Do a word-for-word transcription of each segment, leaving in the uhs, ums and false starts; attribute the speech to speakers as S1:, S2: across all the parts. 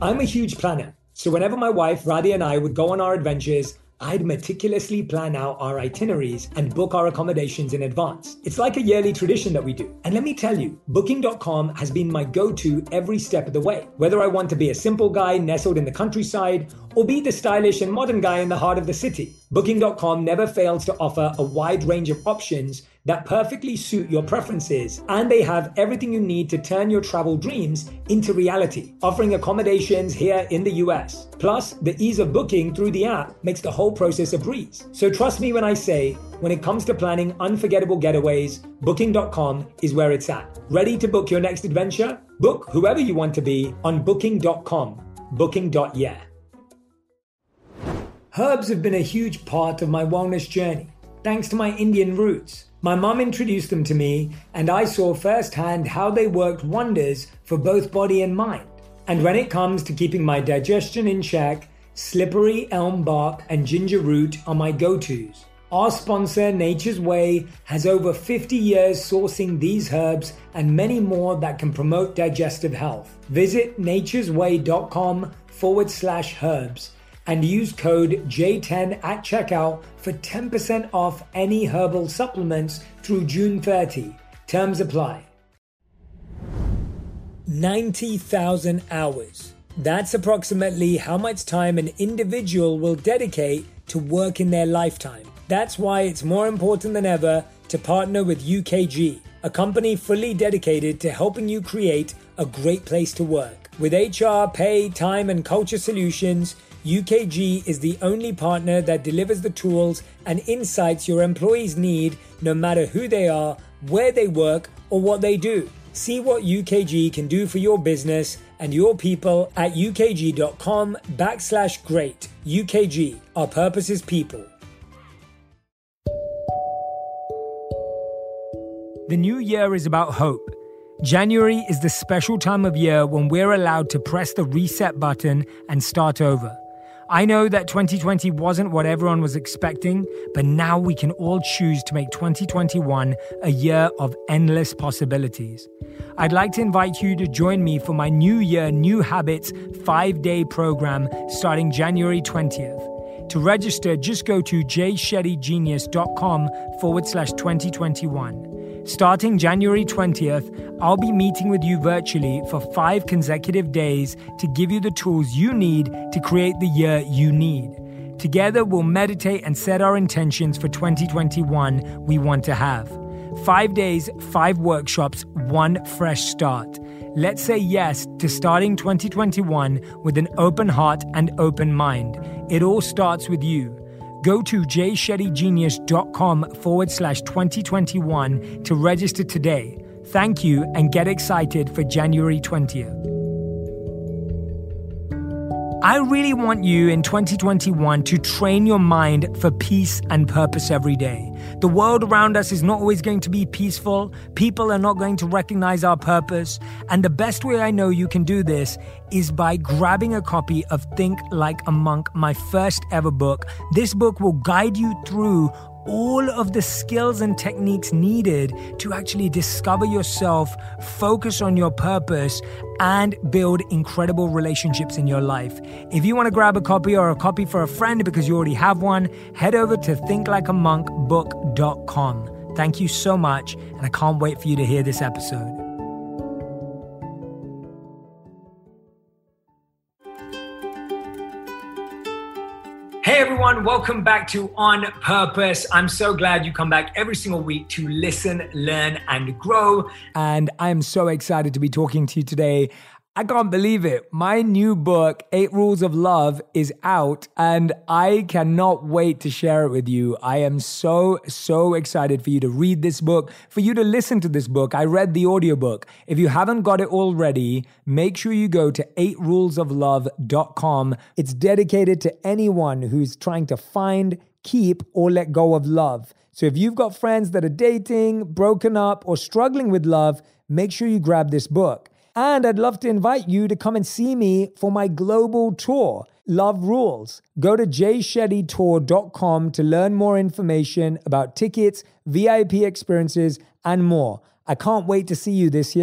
S1: I'm a huge planner, so whenever my wife Radhi and I would go on our adventures, I'd meticulously plan out our itineraries and book our accommodations in advance. It's like a yearly tradition that we do. And let me tell you, booking dot com has been my go-to every step of the way. Whether I want to be a simple guy nestled in the countryside or be the stylish and modern guy in the heart of the city, booking dot com never fails to offer a wide range of options that perfectly suit your preferences, and they have everything you need to turn your travel dreams into reality, offering accommodations here in the U S. Plus, the ease of booking through the app makes the whole process a breeze. So trust me when I say, when it comes to planning unforgettable getaways, booking dot com is where it's at. Ready to book your next adventure? Book whoever you want to be on booking dot com. booking dot yeah. Herbs have been a huge part of my wellness journey, thanks to my Indian roots. My mum introduced them to me, and I saw firsthand how they worked wonders for both body and mind. And when it comes to keeping my digestion in check, slippery elm bark and ginger root are my go-tos. Our sponsor, Nature's Way, has over fifty years sourcing these herbs and many more that can promote digestive health. Visit naturesway.com forward slash herbs and use code J ten at checkout for ten percent off any herbal supplements through June thirtieth. Terms apply. ninety thousand hours. That's approximately how much time an individual will dedicate to work in their lifetime. That's why it's more important than ever to partner with U K G, a company fully dedicated to helping you create a great place to work. With H R, pay, time, and culture solutions, U K G is the only partner that delivers the tools and insights your employees need, no matter who they are, where they work, or what they do. See what U K G can do for your business and your people at ukg.com backslash great. U K G, our purpose is people. The new year is about hope. January is the special time of year when we're allowed to press the reset button and start over. I know that twenty twenty wasn't what everyone was expecting, but now we can all choose to make twenty twenty-one a year of endless possibilities. I'd like to invite you to join me for my New Year, New Habits five-day program starting January twentieth. To register, just go to jshettygenius.com forward slash 2021. Starting January twentieth, I'll be meeting with you virtually for five consecutive days to give you the tools you need to create the year you need. Together, we'll meditate and set our intentions for twenty twenty-one we want to have. Five days, five workshops, one fresh start. Let's say yes to starting twenty twenty-one with an open heart and open mind. It all starts with you. Go to jshettygenius.com forward slash 2021 to register today. Thank you and get excited for January twentieth. I really want you in twenty twenty-one to train your mind for peace and purpose every day. The world around us is not always going to be peaceful. People are not going to recognize our purpose. And the best way I know you can do this is by grabbing a copy of Think Like a Monk, my first ever book. This book will guide you through all of the skills and techniques needed to actually discover yourself, focus on your purpose, and build incredible relationships in your life. If you want to grab a copy or a copy for a friend because you already have one, head over to think like a monk book dot com. Thank you so much, and I can't wait for you to hear this episode. Hey everyone, welcome back to On Purpose. I'm so glad you come back every single week to listen, learn, and grow. And I'm so excited to be talking to you today. I can't believe it. My new book, Eight Rules of Love, is out and I cannot wait to share it with you. I am so, so excited for you to read this book, for you to listen to this book. I read the audiobook. If you haven't got it already, make sure you go to eight rules of love dot com. It's dedicated to anyone who's trying to find, keep, or let go of love. So if you've got friends that are dating, broken up, or struggling with love, make sure you grab this book. And I'd love to invite you to come and see me for my global tour, Love Rules. Go to j shetty tour dot com to learn more information about tickets, V I P experiences, and more. I can't wait to see you this year.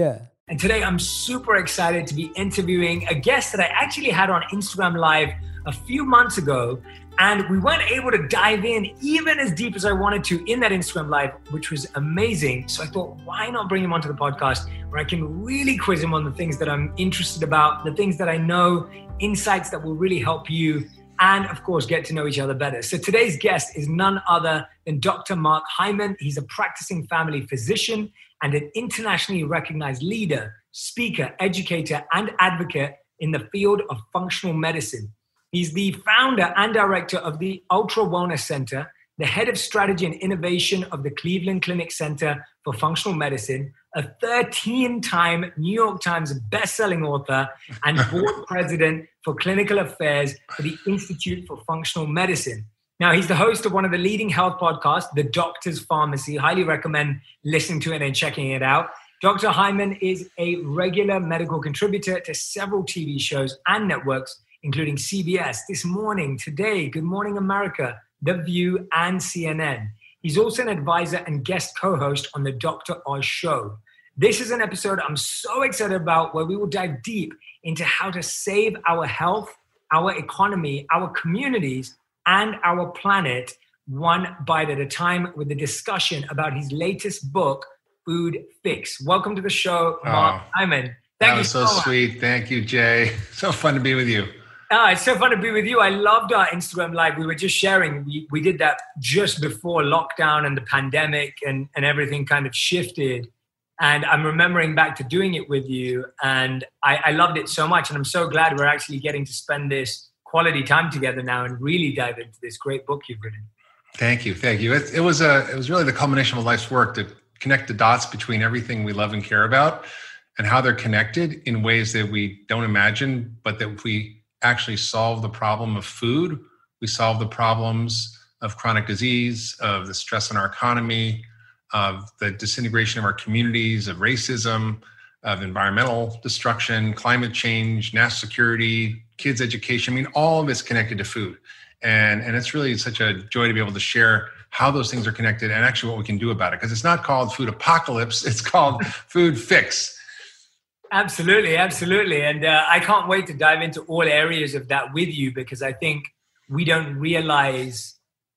S1: And today I'm super excited to be interviewing a guest that I actually had on Instagram Live a few months ago. And we weren't able to dive in even as deep as I wanted to in that Instagram Live, which was amazing. So I thought, why not bring him onto the podcast where I can really quiz him on the things that I'm interested about, the things that I know, insights that will really help you, and of course, get to know each other better. So today's guest is none other than Doctor Mark Hyman. He's a practicing family physician and an internationally recognized leader, speaker, educator, and advocate in the field of functional medicine. He's the founder and director of the Ultra Wellness Center, the head of strategy and innovation of the Cleveland Clinic Center for Functional Medicine, a thirteen-time New York Times best-selling author, and board president for clinical affairs for the Institute for Functional Medicine. Now, he's the host of one of the leading health podcasts, The Doctor's Pharmacy. Highly recommend listening to it and checking it out. Doctor Hyman is a regular medical contributor to several T V shows and networks, including C B S, This Morning, Today, Good Morning America, The View, and C N N. He's also an advisor and guest co-host on the Doctor Oz Show. This is an episode I'm so excited about where we will dive deep into how to save our health, our economy, our communities, and our planet one bite at a time with a discussion about his latest book, Food Fix. Welcome to the show, Mark
S2: oh,
S1: Hyman. Thank
S2: that
S1: you
S2: was
S1: so,
S2: so
S1: much.
S2: sweet. Thank you, Jay. So fun to be with you.
S1: Oh, it's so fun to be with you. I loved our Instagram Live. We were just sharing. We, we did that just before lockdown and the pandemic and, and everything kind of shifted. And I'm remembering back to doing it with you. And I, I loved it so much. And I'm so glad we're actually getting to spend this quality time together now and really dive into this great book you've written.
S2: Thank you. Thank you. It, it was a, it was really the culmination of a life's work to connect the dots between everything we love and care about and how they're connected in ways that we don't imagine, but that if we actually solve the problem of food, we solve the problems of chronic disease, of the stress on our economy, of the disintegration of our communities, of racism, of environmental destruction, climate change, national security, kids' education. I mean, all of it's connected to food. And, and it's really such a joy to be able to share how those things are connected and actually what we can do about it. Because it's not called food apocalypse, it's called food fix.
S1: Absolutely, absolutely. And uh, I can't wait to dive into all areas of that with you, because I think we don't realize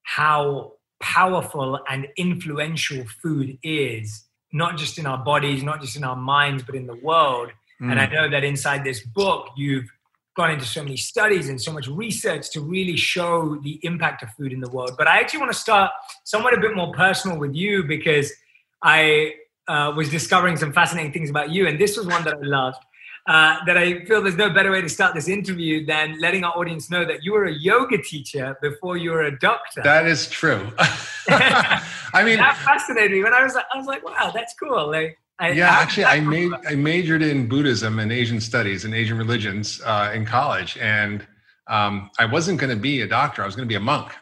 S1: how powerful and influential food is, not just in our bodies, not just in our minds, but in the world. Mm. And I know that inside this book, you've gone into so many studies and so much research to really show the impact of food in the world. But I actually want to start somewhat a bit more personal with you, because I uh, was discovering some fascinating things about you. And this was one that I loved, uh, that I feel there's no better way to start this interview than letting our audience know that you were a yoga teacher before you were a doctor.
S2: That is true. I mean,
S1: that fascinated me. When I was like, I was like, wow, that's cool. Like, I,
S2: yeah, actually, I made I majored in Buddhism and Asian studies and Asian religions uh, in college, and um, I wasn't going to be a doctor. I was going to be a monk.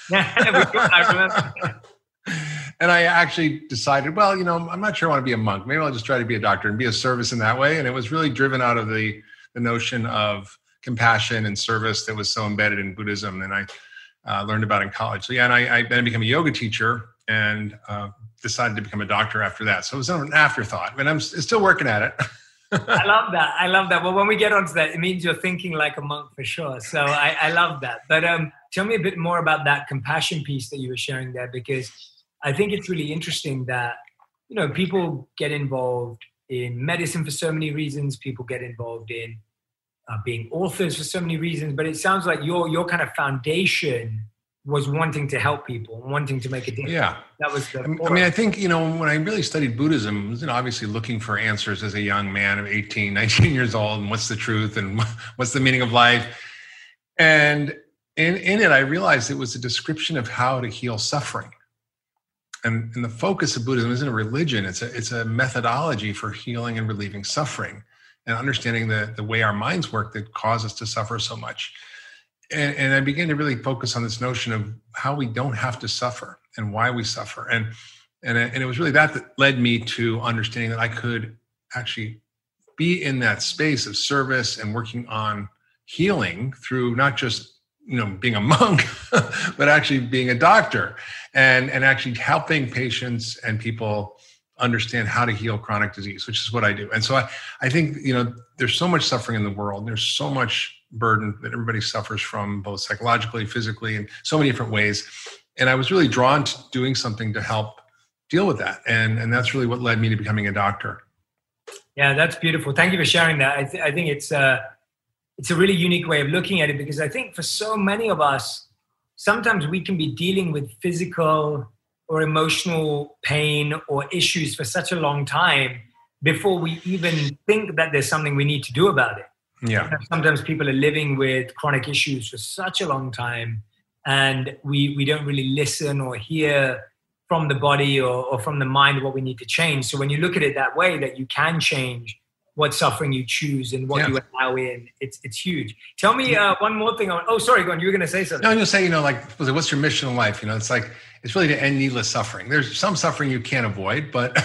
S1: I remember.
S2: And I actually decided, well, you know, I'm not sure I want to be a monk. Maybe I'll just try to be a doctor and be of service in that way. And it was really driven out of the the notion of compassion and service that was so embedded in Buddhism, and I uh, learned about in college. So yeah, and I, I then became a yoga teacher and uh, decided to become a doctor after that. So it was an afterthought. I mean, I'm still working at it.
S1: I love that. I love that. Well, when we get onto that, it means you're thinking like a monk for sure. So I, I love that. But um, tell me a bit more about that compassion piece that you were sharing there, because I think it's really interesting that, you know, people get involved in medicine for so many reasons. People get involved in uh, being authors for so many reasons. But it sounds like your your kind of foundation was wanting to help people, wanting to make a difference.
S2: Yeah.
S1: That was the
S2: I mean, I think, you know, when I really studied Buddhism, I was, you know, obviously looking for answers as a young man of eighteen, nineteen years old, and what's the truth and what's the meaning of life. And in, in it, I realized it was a description of how to heal suffering. And, and the focus of Buddhism isn't a religion, it's a, it's a methodology for healing and relieving suffering and understanding the, the way our minds work that cause us to suffer so much. And, and I began to really focus on this notion of how we don't have to suffer and why we suffer. And, and, and it was really that that led me to understanding that I could actually be in that space of service and working on healing through not just, you know, being a monk, but actually being a doctor and, and actually helping patients and people understand how to heal chronic disease, which is what I do. And so I, I think, you know, there's so much suffering in the world. There's so much burden that everybody suffers from, both psychologically, physically, in so many different ways. And I was really drawn to doing something to help deal with that. And, and that's really what led me to becoming a doctor.
S1: Yeah, that's beautiful. Thank you for sharing that. I, th- I think it's uh, it's a really unique way of looking at it, because I think for so many of us, sometimes we can be dealing with physical or emotional pain or issues for such a long time before we even think that there's something we need to do about it.
S2: Yeah.
S1: Sometimes people are living with chronic issues for such a long time, and we, we don't really listen or hear from the body or, or from the mind what we need to change. So when you look at it that way, that you can change what suffering you choose and what yeah. you allow in, it's it's huge. Tell me uh, one more thing. On, oh, sorry, go on. You were going to say something.
S2: No, I'm just saying, you know, like, what's your mission in life? You know, it's like, it's really to end needless suffering. There's some suffering you can't avoid, but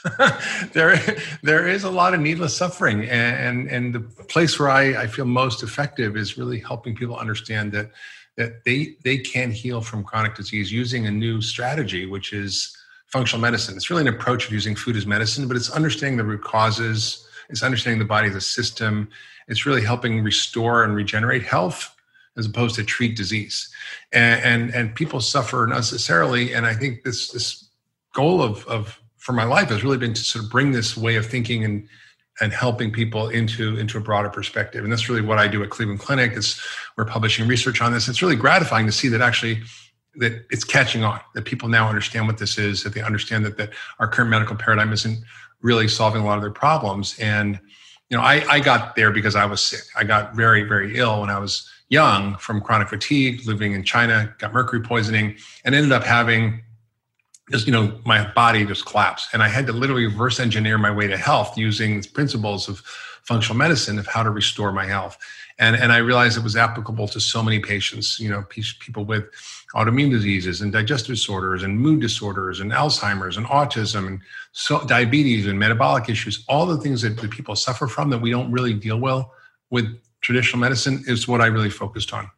S2: there there is a lot of needless suffering. And, and, and the place where I, I feel most effective is really helping people understand that that they they can heal from chronic disease using a new strategy, which is functional medicine. It's really an approach of using food as medicine, but it's understanding the root causes. It's understanding the body as a system. It's really helping restore and regenerate health as opposed to treat disease. And and, and people suffer unnecessarily. And I think this this goal of, of for my life has really been to sort of bring this way of thinking and and helping people into, into a broader perspective. And that's really what I do at Cleveland Clinic. It's, we're publishing research on this. It's really gratifying to see that actually that it's catching on, that people now understand what this is, that they understand that, that our current medical paradigm isn't really solving a lot of their problems. And, you know, I, I got there because I was sick. I got very, very ill when I was young from chronic fatigue, living in China, got mercury poisoning, and ended up having just, you know, my body just collapsed. And I had to literally reverse engineer my way to health using principles of functional medicine of how to restore my health. And, and I realized it was applicable to so many patients, you know, people with autoimmune diseases and digestive disorders and mood disorders and Alzheimer's and autism and so diabetes and metabolic issues. All the things that, that people suffer from that we don't really deal well with traditional medicine is what I really focused on.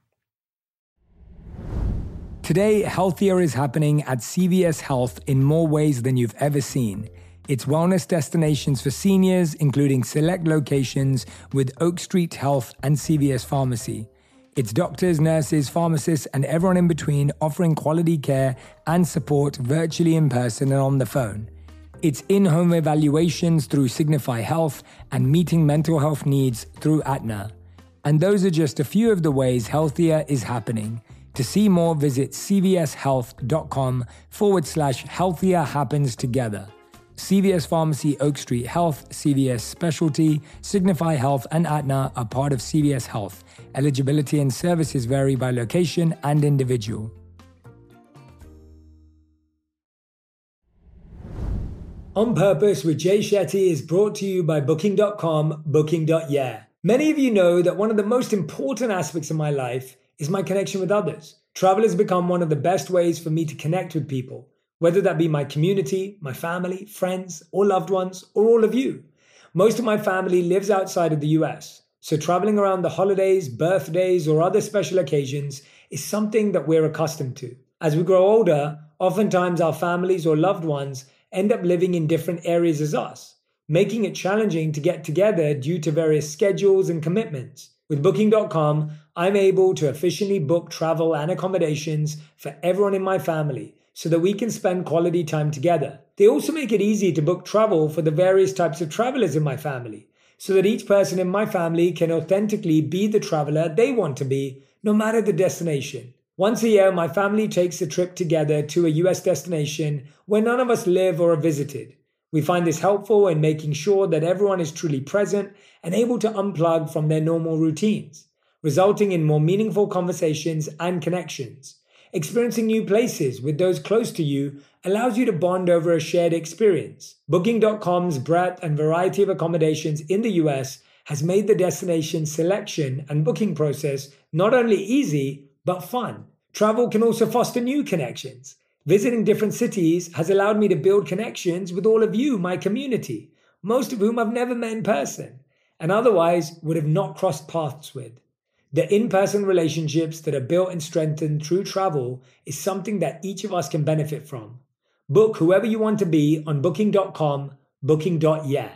S1: Today, healthier is happening at C V S Health in more ways than you've ever seen. It's wellness destinations for seniors, including select locations with Oak Street Health and C V S Pharmacy. It's doctors, nurses, pharmacists, and everyone in between offering quality care and support virtually in person and on the phone. It's in-home evaluations through Signify Health and meeting mental health needs through Aetna. And those are just a few of the ways healthier is happening. To see more, visit cvshealth.com forward slash healthier happens together. C V S Pharmacy, Oak Street Health, C V S Specialty, Signify Health, and Aetna are part of C V S Health. Eligibility and services vary by location and individual. On Purpose with Jay Shetty is brought to you by Booking dot com, Booking dot yeah. Many of you know that one of the most important aspects of my life is my connection with others. Travel has become one of the best ways for me to connect with people, whether that be my community, my family, friends, or loved ones, or all of you. Most of my family lives outside of the U S, so traveling around the holidays, birthdays, or other special occasions is something that we're accustomed to. As we grow older, oftentimes our families or loved ones end up living in different areas as us, making it challenging to get together due to various schedules and commitments. With Booking dot com, I'm able to efficiently book travel and accommodations for everyone in my family so that we can spend quality time together. They also make it easy to book travel for the various types of travelers in my family so that each person in my family can authentically be the traveler they want to be, no matter the destination. Once a year, my family takes a trip together to a U S destination where none of us live or are visited. We find this helpful in making sure that everyone is truly present and able to unplug from their normal routines, resulting in more meaningful conversations and connections. Experiencing new places with those close to you allows you to bond over a shared experience. Booking dot com's breadth and variety of accommodations in the U S has made the destination selection and booking process not only easy, but fun. Travel can also foster new connections. Visiting different cities has allowed me to build connections with all of you, my community, most of whom I've never met in person, and otherwise would have not crossed paths with. The in-person relationships that are built and strengthened through travel is something that each of us can benefit from. Book whoever you want to be on booking dot com, booking dot yeah.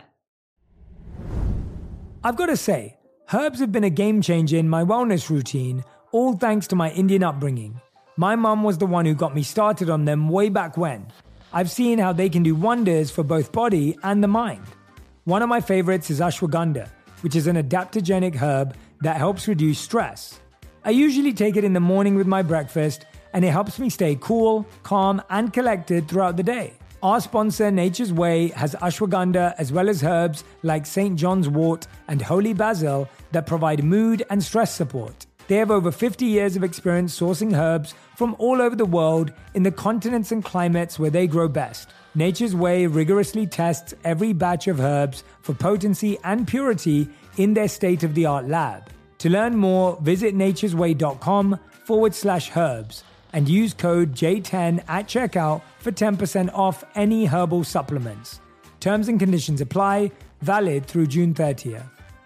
S1: I've got to say, herbs have been a game changer in my wellness routine, all thanks to my Indian upbringing. My mum was the one who got me started on them way back when. I've seen how they can do wonders for both body and the mind. One of my favorites is ashwagandha, which is an adaptogenic herb that helps reduce stress. I usually take it in the morning with my breakfast, and it helps me stay cool, calm, and collected throughout the day. Our sponsor, Nature's Way, has ashwagandha as well as herbs like Saint John's wort and holy basil that provide mood and stress support. They have over fifty years of experience sourcing herbs from all over the world in the continents and climates where they grow best. Nature's Way rigorously tests every batch of herbs for potency and purity in their state-of-the-art lab. To learn more, visit naturesway.com forward slash herbs and use code J ten at checkout for ten percent off any herbal supplements. Terms and conditions apply, valid through June thirtieth.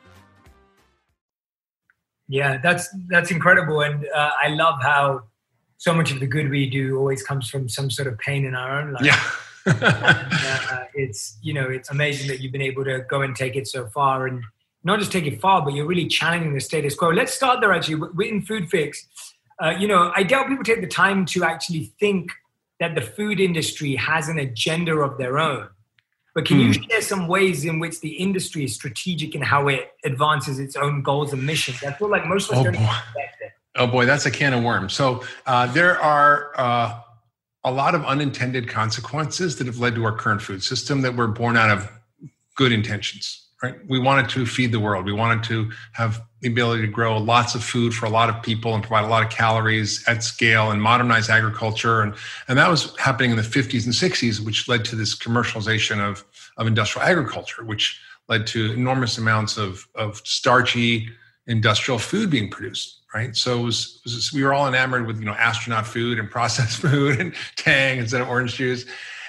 S1: Yeah, that's that's incredible. And uh, I love how so much of the good we do always comes from some sort of pain in our own life.
S2: Yeah.
S1: and, uh, it's, you know, it's amazing that you've been able to go and take it so far, and not just take it far, but you're really challenging the status quo. Let's start there actually. In Food Fix, uh, you know, I doubt people take the time to actually think that the food industry has an agenda of their own. But can mm. you share some ways in which the industry is strategic in how it advances its own goals and missions? I feel like most of us
S2: oh
S1: don't
S2: boy.
S1: expect it.
S2: Oh boy, that's a can of worms. So uh, there are uh, a lot of unintended consequences that have led to our current food system that were born out of good intentions, right? We wanted to feed the world. We wanted to have the ability to grow lots of food for a lot of people and provide a lot of calories at scale and modernize agriculture. And, and that was happening in the fifties and sixties, which led to this commercialization of, of industrial agriculture, which led to enormous amounts of, of starchy industrial food being produced, right? So it was, it was, we were all enamored with, you know, astronaut food and processed food and Tang instead of orange juice.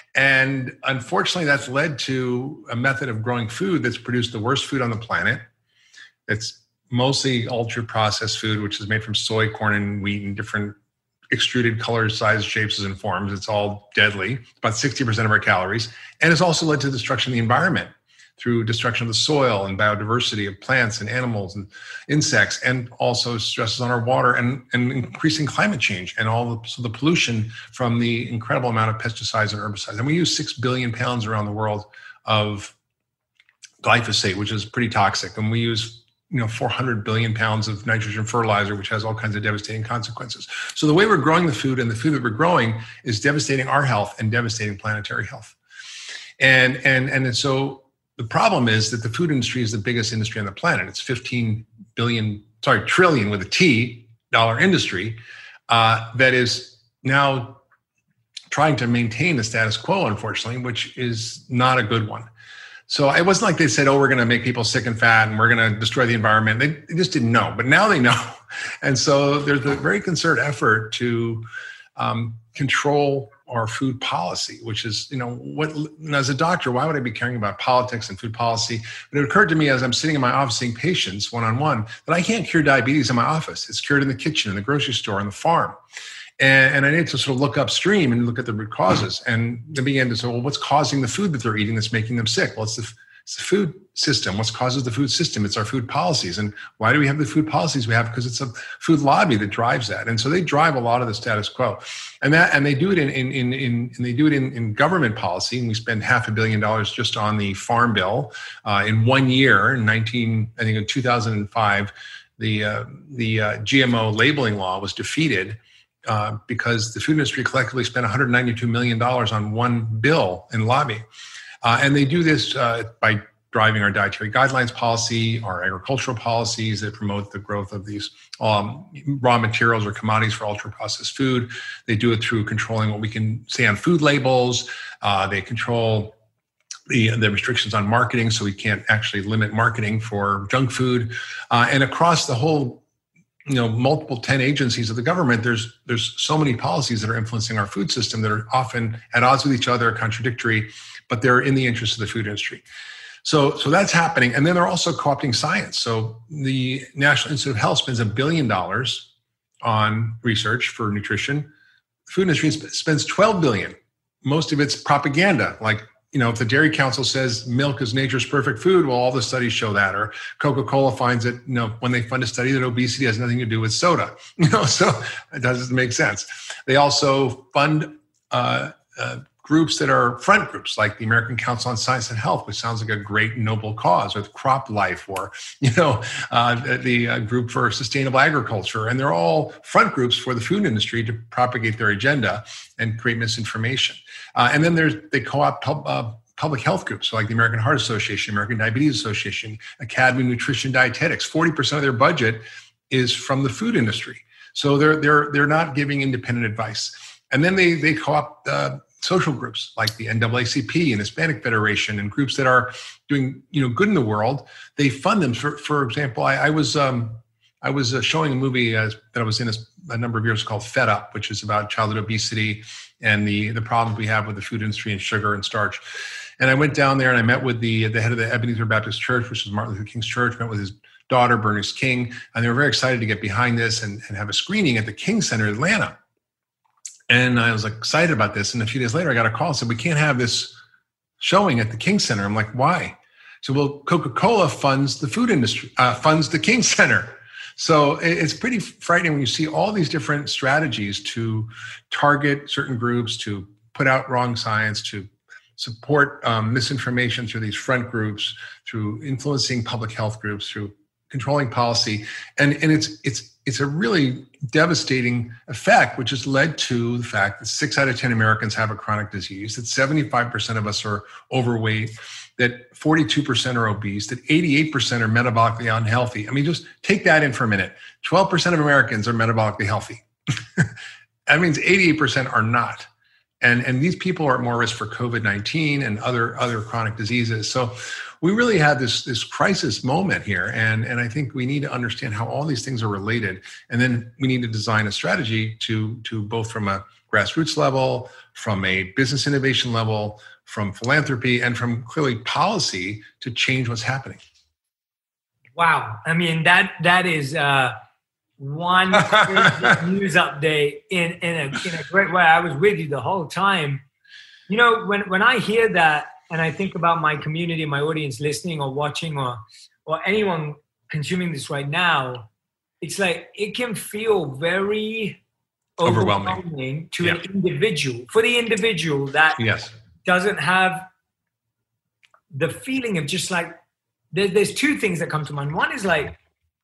S2: And unfortunately, that's led to a method of growing food that's produced the worst food on the planet. It's mostly ultra-processed food, which is made from soy, corn, and wheat in different extruded colors, sizes, shapes, and forms. It's all deadly. It's about sixty percent of our calories. And it's also led to destruction of the environment through destruction of the soil and biodiversity of plants and animals and insects, and also stresses on our water and, and increasing climate change and all the, so the pollution from the incredible amount of pesticides and herbicides. And we use six billion pounds around the world of glyphosate, which is pretty toxic. And we use, you know, four hundred billion pounds of nitrogen fertilizer, which has all kinds of devastating consequences. So the way we're growing the food and the food that we're growing is devastating our health and devastating planetary health. And, and, and so the problem is that the food industry is the biggest industry on the planet. It's fifteen billion, sorry, trillion with a T dollar industry uh, that is now trying to maintain the status quo, unfortunately, which is not a good one. So it wasn't like they said, oh, we're going to make people sick and fat and we're going to destroy the environment. They, they just didn't know, but now they know. And so there's a very concerted effort to um, control our food policy, which is, you know, what, as a doctor, why would I be caring about politics and food policy? But it occurred to me as I'm sitting in my office seeing patients one-on-one that I can't cure diabetes in my office. It's cured in the kitchen, in the grocery store, on the farm. And, and I need to sort of look upstream and look at the root causes. And they began to say, well, what's causing the food that they're eating that's making them sick? Well, it's the, it's the food system. What causes the food system? It's our food policies. And why do we have the food policies we have? Because it's a food lobby that drives that. And so they drive a lot of the status quo. And that, and they do it in, in, in, in and they do it in, in government policy. And we spend half a billion dollars just on the Farm Bill. Uh, in one year, in nineteen, I think in two thousand five, the, uh, the uh, G M O labeling law was defeated uh, because the food industry collectively spent one hundred ninety-two million dollars on one bill in lobby. Uh, and they do this uh, by driving our dietary guidelines policy, our agricultural policies that promote the growth of these um, raw materials or commodities for ultra-processed food. They do it through controlling what we can say on food labels. Uh, they control the, the restrictions on marketing, so we can't actually limit marketing for junk food. Uh, and across the whole, you know, multiple ten agencies of the government, there's there's so many policies that are influencing our food system that are often at odds with each other, contradictory, but they're in the interest of the food industry. So, so that's happening. And then they're also co-opting science. So the National Institute of Health spends a billion dollars on research for nutrition. The food industry spends twelve billion dollars most of it's propaganda. Like, you know, if the Dairy Council says milk is nature's perfect food, well, all the studies show that. Or Coca-Cola finds that, you know, when they fund a study that obesity has nothing to do with soda, you know, so it doesn't make sense. They also fund uh, uh, groups that are front groups, like the American Council on Science and Health, which sounds like a great noble cause, or Crop Life, or, you know, uh, the uh, group for sustainable agriculture. And they're all front groups for the food industry to propagate their agenda and create misinformation. Uh, and then there's, they co-opt pub, uh, public health groups, so like the American Heart Association, American Diabetes Association, Academy of Nutrition Dietetics. forty percent of their budget is from the food industry. So they're they're they're not giving independent advice. And then they they co-opt uh, social groups like the N double A C P and Hispanic Federation, and groups that are doing, you know, good in the world. They fund them. For for example, I, I was um, I was uh, showing a movie uh, that I was in a, a number of years called Fed Up, which is about childhood obesity and the the problems we have with the food industry and sugar and starch. And I went down there and I met with the the head of the Ebenezer Baptist Church, which is Martin Luther King's church, met with his daughter, Bernice King, and they were very excited to get behind this and, and have a screening at the King Center in Atlanta. And I was like, excited about this. And a few days later, I got a call and said, we can't have this showing at the King Center. I'm like, why? So, well, Coca-Cola funds the food industry, uh, funds the King Center. So it's pretty frightening when you see all these different strategies to target certain groups, to put out wrong science, to support um, misinformation through these front groups, through influencing public health groups, through controlling policy. And, and it's it's it's a really devastating effect, which has led to the fact that six out of ten Americans have a chronic disease, that seventy-five percent of us are overweight, that forty-two percent are obese, that eighty-eight percent are metabolically unhealthy. I mean, just take that in for a minute. twelve percent of Americans are metabolically healthy. That means eighty-eight percent are not. And, and these people are at more risk for COVID nineteen and other, other chronic diseases. So we really had this, this crisis moment here. And, and I think we need to understand how all these things are related. And then we need to design a strategy to, to both from a grassroots level, from a business innovation level, from philanthropy, and from clearly policy to change what's happening.
S1: Wow. I mean, that that is uh, one news update in, in, a, in a great way. I was with you the whole time. You know, when, when I hear that, and I think about my community, my audience listening or watching, or or anyone consuming this right now, it's like it can feel very overwhelming, overwhelming to yeah. an individual, for the individual that
S2: yes.
S1: doesn't have the feeling of just like, there, there's two things that come to mind. One is like,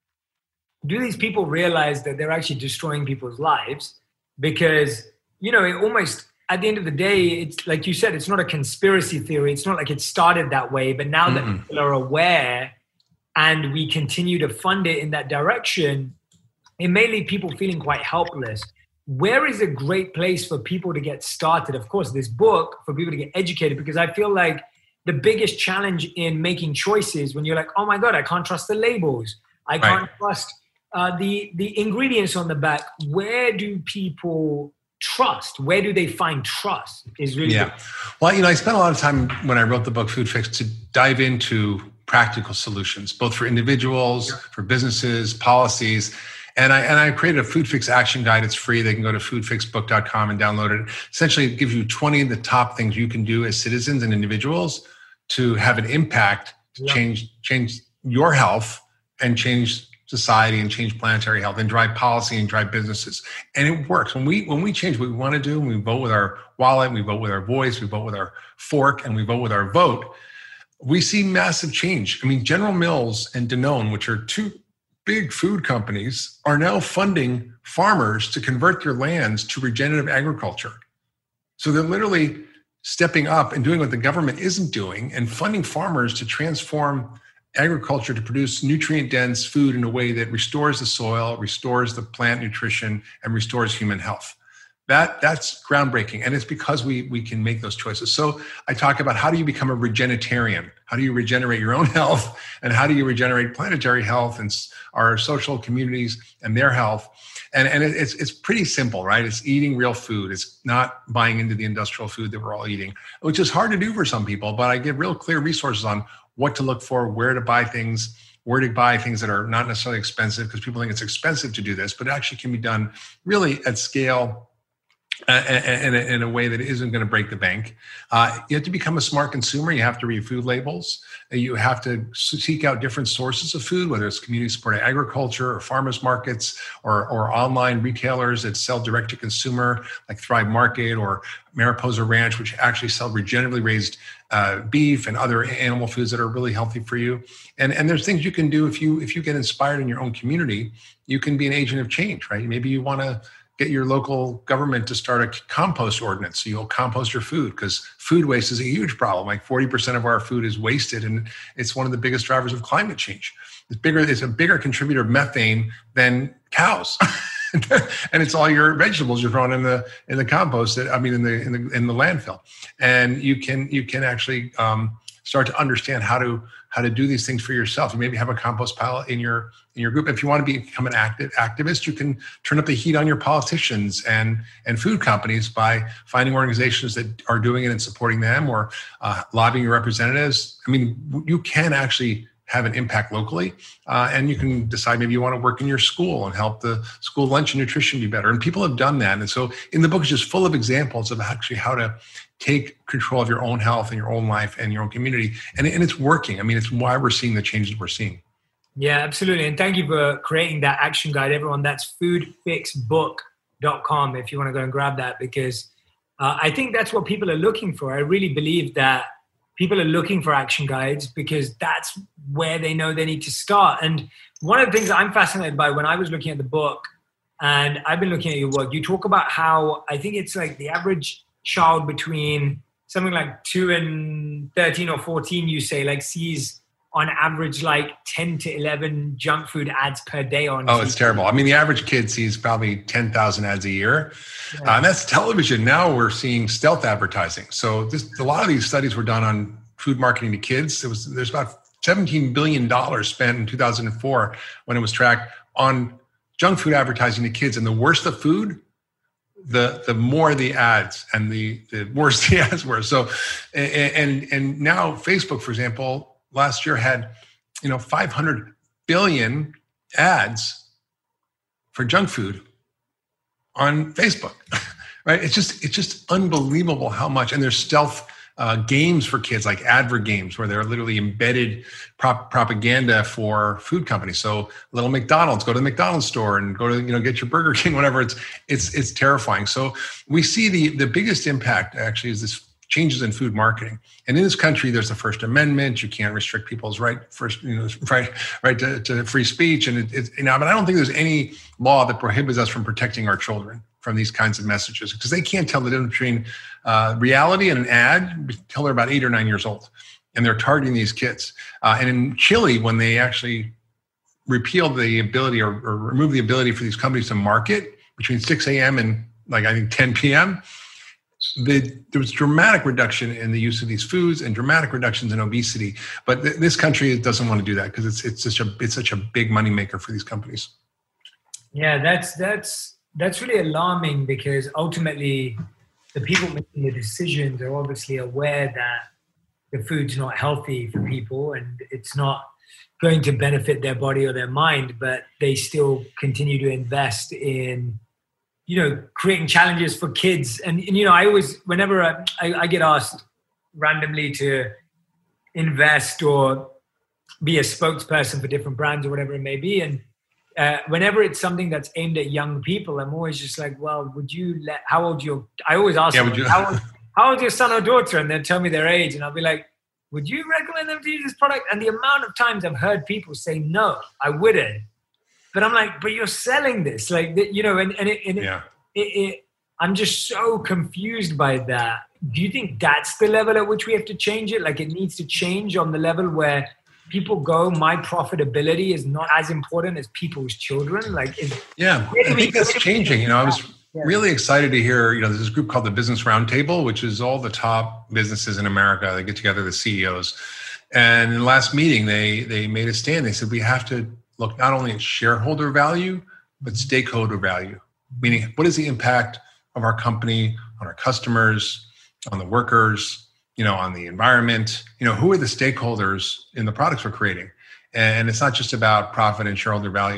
S1: do these people realize that they're actually destroying people's lives? Because, you know, it almost, at the end of the day, it's like you said, it's not a conspiracy theory. It's not like it started that way, but now mm-hmm. that people are aware and we continue to fund it in that direction, it may leave people feeling quite helpless. Where is a great place for people to get started? Of course, this book, for people to get educated, because I feel like the biggest challenge in making choices when you're like, oh my God, I can't trust the labels. I can't right. trust uh, the, the ingredients on the back. Where do people trust? Where do they find trust is really
S2: yeah.
S1: good.
S2: Well, you know, I spent a lot of time when I wrote the book Food Fix to dive into practical solutions, both for individuals, yeah. for businesses, policies. And I and I created a Food Fix action guide. It's free. They can go to food fix book dot com and download it. Essentially, it gives you twenty of the top things you can do as citizens and individuals to have an impact to yeah. change change your health and change society and change planetary health and drive policy and drive businesses. And it works. When we when we change what we want to do, and we vote with our wallet, we vote with our voice, we vote with our fork, and we vote with our vote, we see massive change. I mean, General Mills and Danone, which are two big food companies, are now funding farmers to convert their lands to regenerative agriculture. So they're literally stepping up and doing what the government isn't doing and funding farmers to transform agriculture to produce nutrient-dense food in a way that restores the soil, restores the plant nutrition, and restores human health. That, that's groundbreaking, and it's because we, we can make those choices. So I talk about how do you become a regenetarian? How do you regenerate your own health? And how do you regenerate planetary health and our social communities and their health? And, and it's, it's pretty simple, right? It's eating real food. It's not buying into the industrial food that we're all eating, which is hard to do for some people, but I give real clear resources on what to look for, where to buy things, where to buy things that are not necessarily expensive, because people think it's expensive to do this, but it actually can be done really at scale Uh, in, a, in a way that isn't going to break the bank. Uh, you have to become a smart consumer. You have to read food labels. You have to seek out different sources of food, whether it's community-supported agriculture or farmers markets or, or online retailers that sell direct to consumer, like Thrive Market or Mariposa Ranch, which actually sell regeneratively raised uh, beef and other animal foods that are really healthy for you. And, and there's things you can do if you if you get inspired in your own community. You can be an agent of change, right? Maybe you want to get your local government to start a compost ordinance so you'll compost your food, because food waste is a huge problem. Like forty percent of our food is wasted, and it's one of the biggest drivers of climate change. It's bigger, it's a bigger contributor of methane than cows. And it's all your vegetables you're throwing in the in the compost that, I mean in the in the in the landfill. And you can you can actually um, start to understand how to how to do these things for yourself. You maybe have a compost pile in your in your group. If you want to be, become an active activist, you can turn up the heat on your politicians and and food companies by finding organizations that are doing it and supporting them, or uh, lobbying your representatives. I mean, you can actually have an impact locally, uh, and you can decide maybe you want to work in your school and help the school lunch and nutrition be better. And people have done that. And so in the book is just full of examples of actually how to take control of your own health and your own life and your own community. And, and it's working. I mean, it's why we're seeing the changes we're seeing.
S1: Yeah, absolutely. And thank you for creating that action guide, everyone. That's food fix book dot com if you want to go and grab that, because uh, I think that's what people are looking for. I really believe that people are looking for action guides because that's where they know they need to start. And one of the things that I'm fascinated by when I was looking at the book, and I've been looking at your work, you talk about how I think it's like the average child between something like two and thirteen or fourteen, you say, like sees on average like ten to eleven junk food ads per day on
S2: Oh,
S1: T V.
S2: It's terrible. I mean, the average kid sees probably ten thousand ads a year. Yeah. Uh, and that's television. Now we're seeing stealth advertising. So this, a lot of these studies were done on food marketing to kids. It was There's about seventeen billion dollars spent in two thousand four when it was tracked on junk food advertising to kids. And the worse the food, the the more the ads and the, the worse the ads were. So, and, and and now Facebook, for example, last year had, you know, five hundred billion ads for junk food on Facebook, right? It's just it's just unbelievable how much. And there's stealth uh, games for kids, like advert games, where they're literally embedded prop- propaganda for food companies. So little McDonald's, go to the McDonald's store and go to, you know, get your Burger King, whatever. It's it's it's terrifying. So we see the the biggest impact actually is this changes in food marketing. And in this country, there's the First Amendment. You can't restrict people's right first, you know, right, right to, to free speech. And it, it, you know, but I don't think there's any law that prohibits us from protecting our children from these kinds of messages, because they can't tell the difference between uh, reality and an ad until they're about eight or nine years old, and they're targeting these kids. Uh, and in Chile, when they actually repealed the ability or, or removed the ability for these companies to market between six a.m. and like I think ten p.m., The, there was dramatic reduction in the use of these foods and dramatic reductions in obesity. But th- this country doesn't want to do that because it's it's such a it's such a big moneymaker for these companies.
S1: Yeah, that's that's that's really alarming, because ultimately the people making the decisions are obviously aware that the food's not healthy for people and it's not going to benefit their body or their mind, but they still continue to invest in, you know, creating challenges for kids. And, and you know, I always, whenever I, I, I get asked randomly to invest or be a spokesperson for different brands or whatever it may be, and uh, whenever it's something that's aimed at young people, I'm always just like, well, would you let, how old your, I always ask
S2: yeah,
S1: them,
S2: would you?
S1: how, old, how old your son or daughter? And they'll tell me their age. And I'll be like, would you recommend them to use this product? And the amount of times I've heard people say, no, I wouldn't. But I'm like, but you're selling this. Like, you know, and, and, it, and
S2: yeah.
S1: it, it, it, I'm just so confused by that. Do you think that's the level at which we have to change it? Like, it needs to change on the level where people go, my profitability is not as important as people's children? Like, is,
S2: yeah, I think that's changing. You know, I was yeah. really excited to hear, you know, there's this group called the Business Roundtable, which is all the top businesses in America. They get together, the C E Os. And in the last meeting, they they made a stand. They said, we have to look not only at shareholder value, but stakeholder value. Meaning, what is the impact of our company on our customers, on the workers, you know, on the environment? You know, who are the stakeholders in the products we're creating? And it's not just about profit and shareholder value.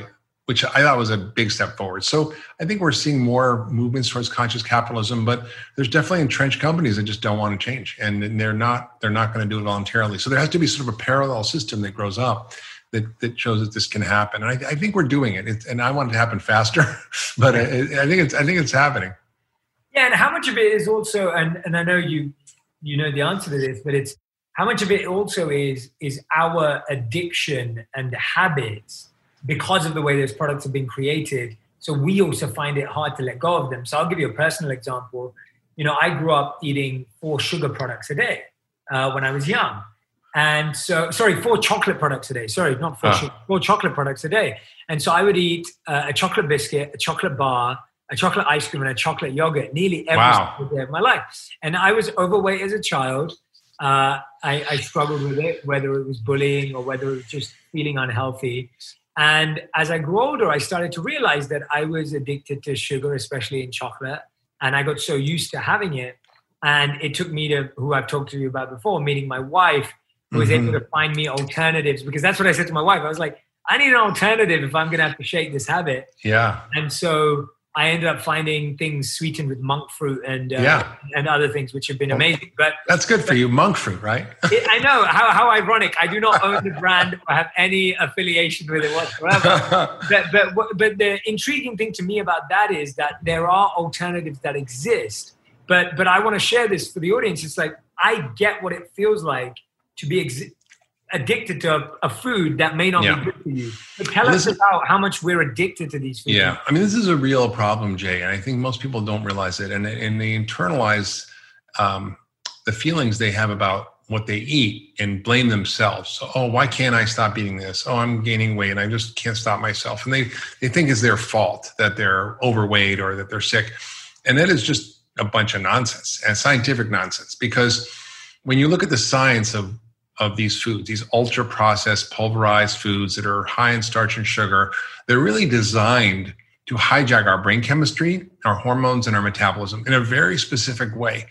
S2: which I thought was a big step forward. So I think we're seeing more movements towards conscious capitalism, but there's definitely entrenched companies that just don't want to change, and they're not they're not going to do it voluntarily. So there has to be sort of a parallel system that grows up that, that shows that this can happen. And I, I think we're doing it, it's, and I want it to happen faster, but I, I think it's I think it's happening.
S1: Yeah, and how much of it is also, and, and I know you you know the answer to this, but it's how much of it also is is our addiction and habits because of the way those products have been created. So we also find it hard to let go of them. So I'll give you a personal example. You know, I grew up eating four sugar products a day uh, when I was young. And so, sorry, four chocolate products a day. Sorry, not four,
S2: huh.
S1: sugar, four chocolate products a day. And so I would eat uh, a chocolate biscuit, a chocolate bar, a chocolate ice cream, and a chocolate yogurt nearly every
S2: wow.
S1: single day of my life. And I was overweight as a child. Uh, I, I struggled with it, whether it was bullying or whether it was just feeling unhealthy. And as I grew older, I started to realize that I was addicted to sugar, especially in chocolate. And I got so used to having it. And it took me to, who I've talked to you about before, meeting my wife, who was mm-hmm. able to find me alternatives. Because that's what I said to my wife. I was like, I need an alternative if I'm going to have to shake this habit.
S2: Yeah.
S1: And so I ended up finding things sweetened with monk fruit and uh,
S2: yeah.
S1: and other things, which have been amazing. But
S2: that's good for
S1: but,
S2: you, monk fruit, right?
S1: it, I know how how ironic. I do not own the brand or have any affiliation with it whatsoever. but but but the intriguing thing to me about that is that there are alternatives that exist. But but I want to share this for the audience. It's like I get what it feels like to be ex- addicted to a, a food that may not yeah. be good for you. But tell us is, about how much we're addicted to these foods.
S2: Yeah, I mean, this is a real problem, Jay, and I think most people don't realize it, and, and they internalize um, the feelings they have about what they eat and blame themselves. So, oh, why can't I stop eating this? Oh, I'm gaining weight and I just can't stop myself. And they, they think it's their fault that they're overweight or that they're sick. And that is just a bunch of nonsense and scientific nonsense, because when you look at the science of of these foods, these ultra-processed, pulverized foods that are high in starch and sugar, they're really designed to hijack our brain chemistry, our hormones, and our metabolism in a very specific way.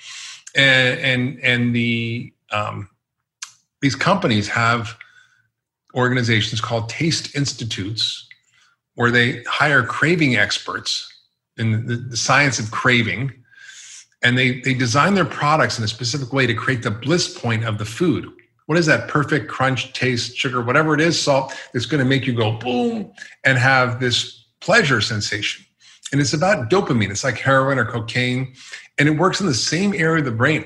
S2: And and, and the um, these companies have organizations called taste institutes, where they hire craving experts in the, the science of craving, and they they design their products in a specific way to create the bliss point of the food. What is that perfect crunch, taste, sugar, whatever it is, salt, that's going to make you go boom and have this pleasure sensation. And it's about dopamine. It's like heroin or cocaine, and it works in the same area of the brain.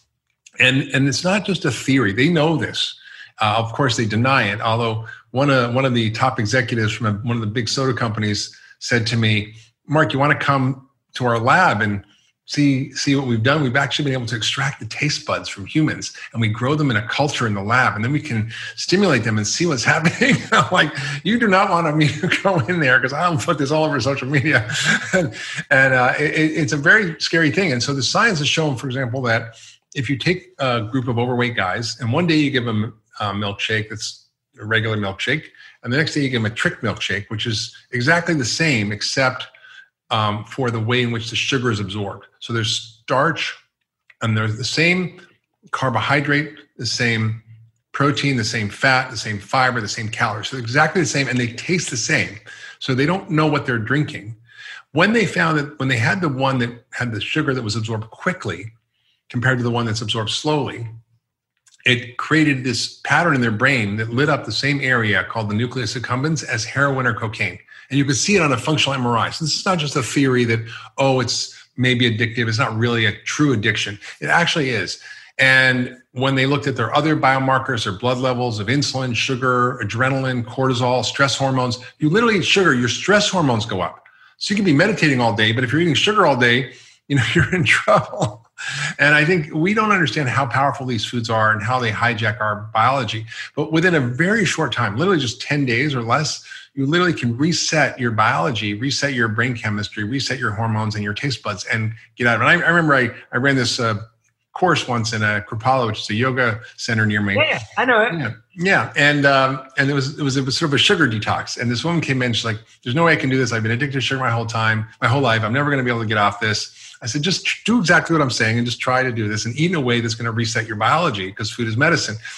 S2: And, and it's not just a theory. They know this. Uh, of course, they deny it, although one of, one of the top executives from a, one of the big soda companies said to me, Mark, you want to come to our lab and See, see what we've done? We've actually been able to extract the taste buds from humans, and we grow them in a culture in the lab, and then we can stimulate them and see what's happening. I'm like, you do not want me to go in there because I'll put this all over social media. and and uh, it, it's a very scary thing. And so the science has shown, for example, that if you take a group of overweight guys and one day you give them a milkshake that's a regular milkshake, and the next day you give them a trick milkshake, which is exactly the same except Um, for the way in which the sugar is absorbed. So there's starch and there's the same carbohydrate, the same protein, the same fat, the same fiber, the same calories. So exactly the same, and they taste the same. So they don't know what they're drinking. When they found that, when they had the one that had the sugar that was absorbed quickly compared to the one that's absorbed slowly, it created this pattern in their brain that lit up the same area called the nucleus accumbens as heroin or cocaine. And you could see it on a functional M R I. So this is not just a theory that, oh, it's maybe addictive. It's not really a true addiction. It actually is. And when they looked at their other biomarkers, their blood levels of insulin, sugar, adrenaline, cortisol, stress hormones, you literally eat sugar, your stress hormones go up. So you can be meditating all day, but if you're eating sugar all day, you know, you're in trouble. And I think we don't understand how powerful these foods are and how they hijack our biology. But within a very short time, literally just ten days or less, you literally can reset your biology, reset your brain chemistry, reset your hormones and your taste buds and get out of it. And I, I remember I, I ran this uh, course once in a Kripalu, which is a yoga center near me.
S1: Yeah, I know it.
S2: Yeah, yeah. And um, and it was it was it was sort of a sugar detox. And this woman came in, she's like, "There's no way I can do this. I've been addicted to sugar my whole time, my whole life. I'm never going to be able to get off this." I said, "Just do exactly what I'm saying and just try to do this and eat in a way that's going to reset your biology because food is medicine."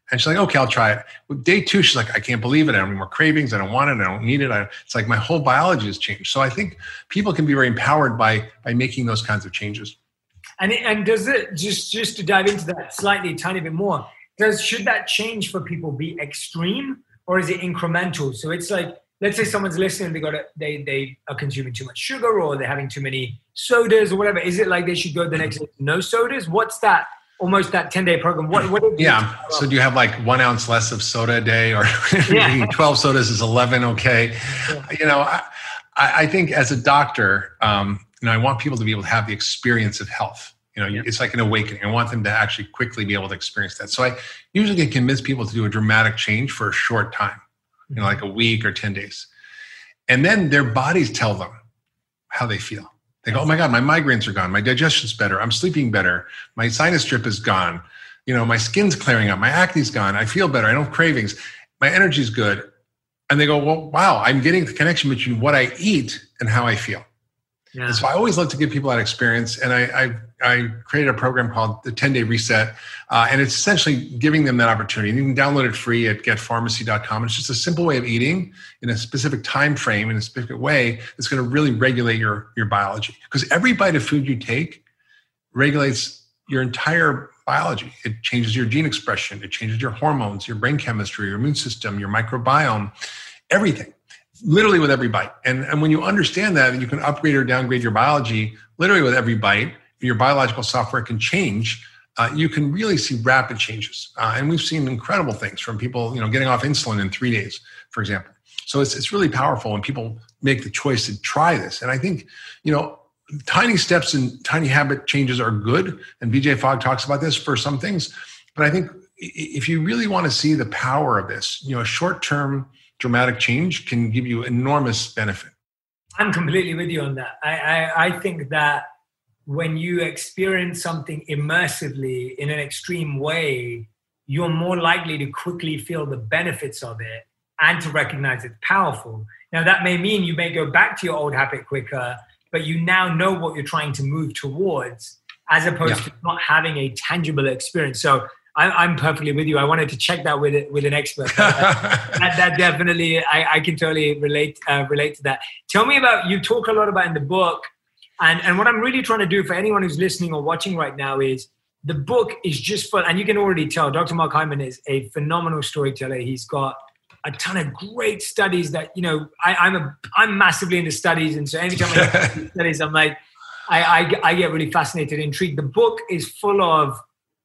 S2: And she's like, okay, I'll try it. Well, day two, she's like, I can't believe it. I don't have more cravings. I don't want it. I don't need it. I, it's like my whole biology has changed. So I think people can be very empowered by by making those kinds of changes.
S1: And it, and does it, just, just to dive into that slightly, a tiny bit more, does should that change for people be extreme or is it incremental? So it's like, let's say someone's listening, they got a, they they are consuming too much sugar or they're having too many sodas or whatever. Is it like they should go the next day to no sodas? What's that? Almost that ten-day program. What? what
S2: yeah. So do you have like one ounce less of soda a day, or yeah. twelve sodas is eleven? Okay. Yeah. You know, I, I think as a doctor, um, you know, I want people to be able to have the experience of health. You know, yeah. It's like an awakening. I want them to actually quickly be able to experience that. So I usually can convince people to do a dramatic change for a short time, you know, like a week or ten days. And then their bodies tell them how they feel. They go, oh my God, my migraines are gone. My digestion's better. I'm sleeping better. My sinus drip is gone. You know, my skin's clearing up. My acne's gone. I feel better. I don't have cravings. My energy's good. And they go, well, wow, I'm getting the connection between what I eat and how I feel. Yeah. And so I always love to give people that experience. And I, I, I created a program called the ten-day reset. Uh, and it's essentially giving them that opportunity. You can download it free at get pharmacy dot com. It's just a simple way of eating in a specific time frame, in a specific way that's going to really regulate your, your biology. Because every bite of food you take regulates your entire biology. It changes your gene expression. It changes your hormones, your brain chemistry, your immune system, your microbiome, everything. Literally with every bite. And, and when you understand that, you can upgrade or downgrade your biology literally with every bite. Your biological software can change. Uh, you can really see rapid changes. Uh, and we've seen incredible things from people, you know, getting off insulin in three days, for example. So it's it's really powerful when people make the choice to try this. And I think, you know, tiny steps and tiny habit changes are good. And B J Fogg talks about this for some things. But I think if you really want to see the power of this, you know, a short-term dramatic change can give you enormous benefit.
S1: I'm completely with you on that. I, I, I think that when you experience something immersively in an extreme way, you're more likely to quickly feel the benefits of it and to recognize it's powerful. Now, that may mean you may go back to your old habit quicker, but you now know what you're trying to move towards as opposed yeah. to not having a tangible experience. So I'm perfectly with you. I wanted to check that with with an expert. that, that, that definitely, I, I can totally relate uh, relate to that. Tell me about, you talk a lot about in the book, and, and what I'm really trying to do for anyone who's listening or watching right now is the book is just for, and you can already tell, Doctor Mark Hyman is a phenomenal storyteller. He's got a ton of great studies that, you know, I, I'm a, I'm massively into studies. And so anytime I do studies, I'm like, I, I, I get really fascinated, intrigued. The book is full of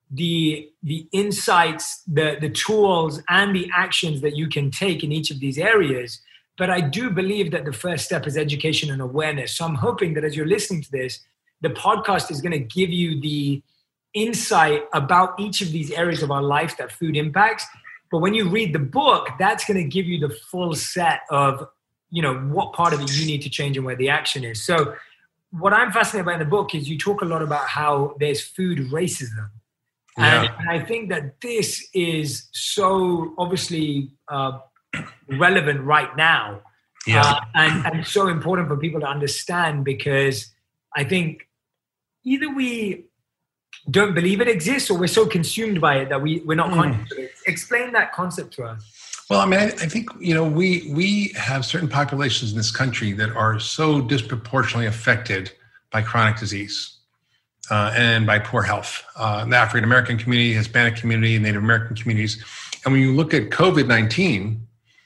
S1: the the insights, the the tools and the actions that you can take in each of these areas. But I do believe that the first step is education and awareness. So I'm hoping that as you're listening to this, the podcast is going to give you the insight about each of these areas of our life that food impacts. But when you read the book, that's going to give you the full set of, you know, what part of it you need to change and where the action is. So what I'm fascinated by in the book is you talk a lot about how there's food racism. Yeah. And, and I think that this is so obviously uh, relevant right now, yeah. uh, and, and so important for people to understand, because I think either we don't believe it exists or we're so consumed by it that we, we're not mm. conscious of it. Explain that concept to us.
S2: Well, I mean, I, I think, you know, we we have certain populations in this country that are so disproportionately affected by chronic disease. Uh, and by poor health. Uh, the African-American community, Hispanic community, Native American communities. And when you look at COVID nineteen,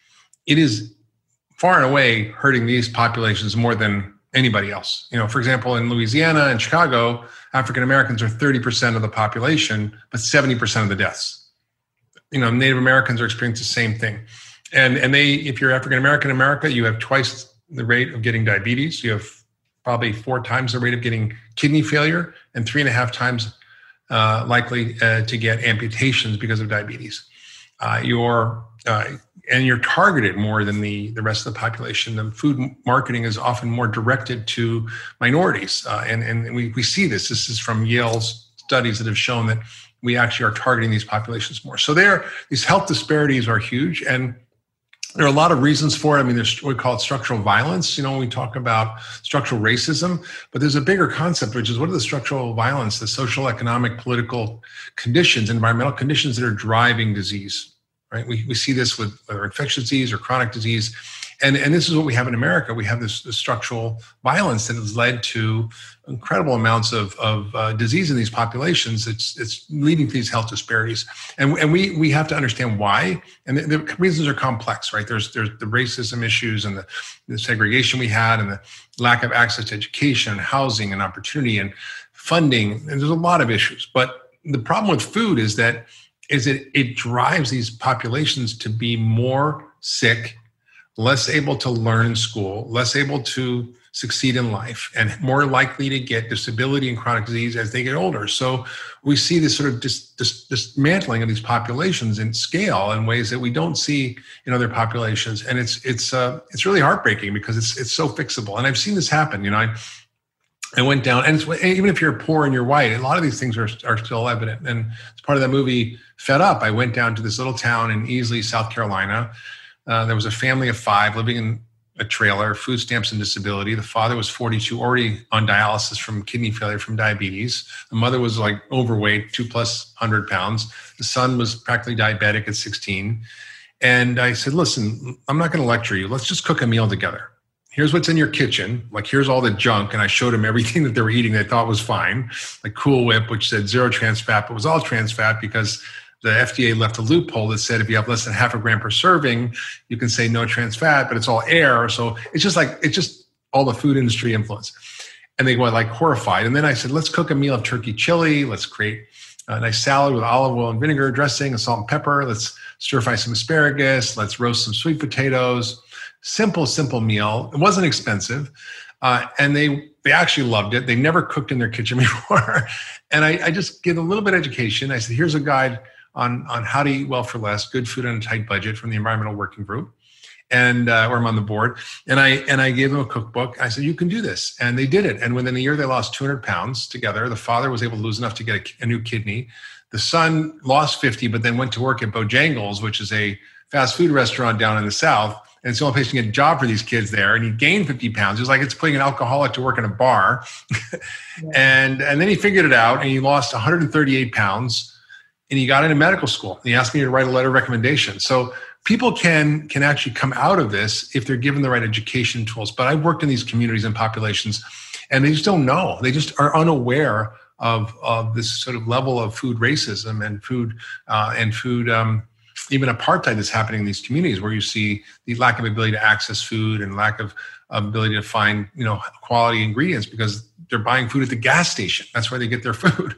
S2: it is far and away hurting these populations more than anybody else. You know, for example, in Louisiana and Chicago, African-Americans are thirty percent of the population, but seventy percent of the deaths. You know, Native Americans are experiencing the same thing. And, and they, if you're African-American in America, you have twice the rate of getting diabetes. You have probably four times the rate of getting kidney failure, and three and a half times uh, likely uh, to get amputations because of diabetes. Uh, you're uh, and you're targeted more than the, the rest of the population. The food marketing is often more directed to minorities, uh, and and we we see this. This is from Yale's studies that have shown that we actually are targeting these populations more. So there, these health disparities are huge, and There are a lot of reasons for it. I mean, there's what we call it structural violence, you know, when we talk about structural racism, but there's a bigger concept, which is what are the structural violence, the social, economic, political conditions, environmental conditions that are driving disease, right? We, we see this with whether infectious disease or chronic disease. And, and this is what we have in America. We have this, this structural violence that has led to incredible amounts of, of uh, disease in these populations. It's, it's leading to these health disparities. And, and we, we have to understand why. And the, the reasons are complex, right? There's, there's the racism issues and the, the segregation we had and the lack of access to education and housing and opportunity and funding. And there's a lot of issues. But the problem with food is that is it, it drives these populations to be more sick, less able to learn in school, less able to succeed in life, and more likely to get disability and chronic disease as they get older. So we see this sort of dis, dis, dismantling of these populations in scale in ways that we don't see in other populations. And it's it's uh, it's really heartbreaking because it's it's so fixable. And I've seen this happen. You know, I, I went down, and it's, even if you're poor and you're white, a lot of these things are are still evident. And as part of that movie, Fed Up, I went down to this little town in Easley, South Carolina. Uh, there was a family of five living in a trailer, food stamps and disability. The father was forty-two, already on dialysis from kidney failure from diabetes. The mother was like overweight, two plus hundred pounds. The son was practically diabetic at sixteen. And I said, listen, I'm not going to lecture you. Let's just cook a meal together. Here's what's in your kitchen. Like, here's all the junk. And I showed him everything that they were eating they thought was fine. Like Cool Whip, which said zero trans fat, but was all trans fat because the F D A left a loophole that said if you have less than half a gram per serving, you can say no trans fat, but it's all air. So it's just like, it's just all the food industry influence. And they were like horrified. And then I said, let's cook a meal of turkey chili. Let's create a nice salad with olive oil and vinegar dressing and salt and pepper. Let's stir fry some asparagus. Let's roast some sweet potatoes. Simple, simple meal. It wasn't expensive. Uh, and they they actually loved it. They never cooked in their kitchen before. And I, I just give a little bit of education. I said, here's a guide on, on how to eat well for less, good food on a tight budget from the Environmental Working Group, and uh, where I'm on the board. And I and I gave them a cookbook. I said, you can do this. And they did it. And within a year, they lost two hundred pounds together. The father was able to lose enough to get a, a new kidney. The son lost fifty, but then went to work at Bojangles, which is a fast food restaurant down in the South. And it's the only place you can get a job for these kids there. And he gained fifty pounds. It was like it's putting an alcoholic to work in a bar. Yeah. and, and then he figured it out, and he lost one hundred thirty-eight pounds. And he got into medical school. And he asked me to write a letter of recommendation. So people can can actually come out of this if they're given the right education tools. But I've worked in these communities and populations, and they just don't know. They just are unaware of, of this sort of level of food racism and food uh, and food um, even apartheid that's happening in these communities, where you see the lack of ability to access food and lack of ability to find, you know, quality ingredients because they're buying food at the gas station. That's where they get their food.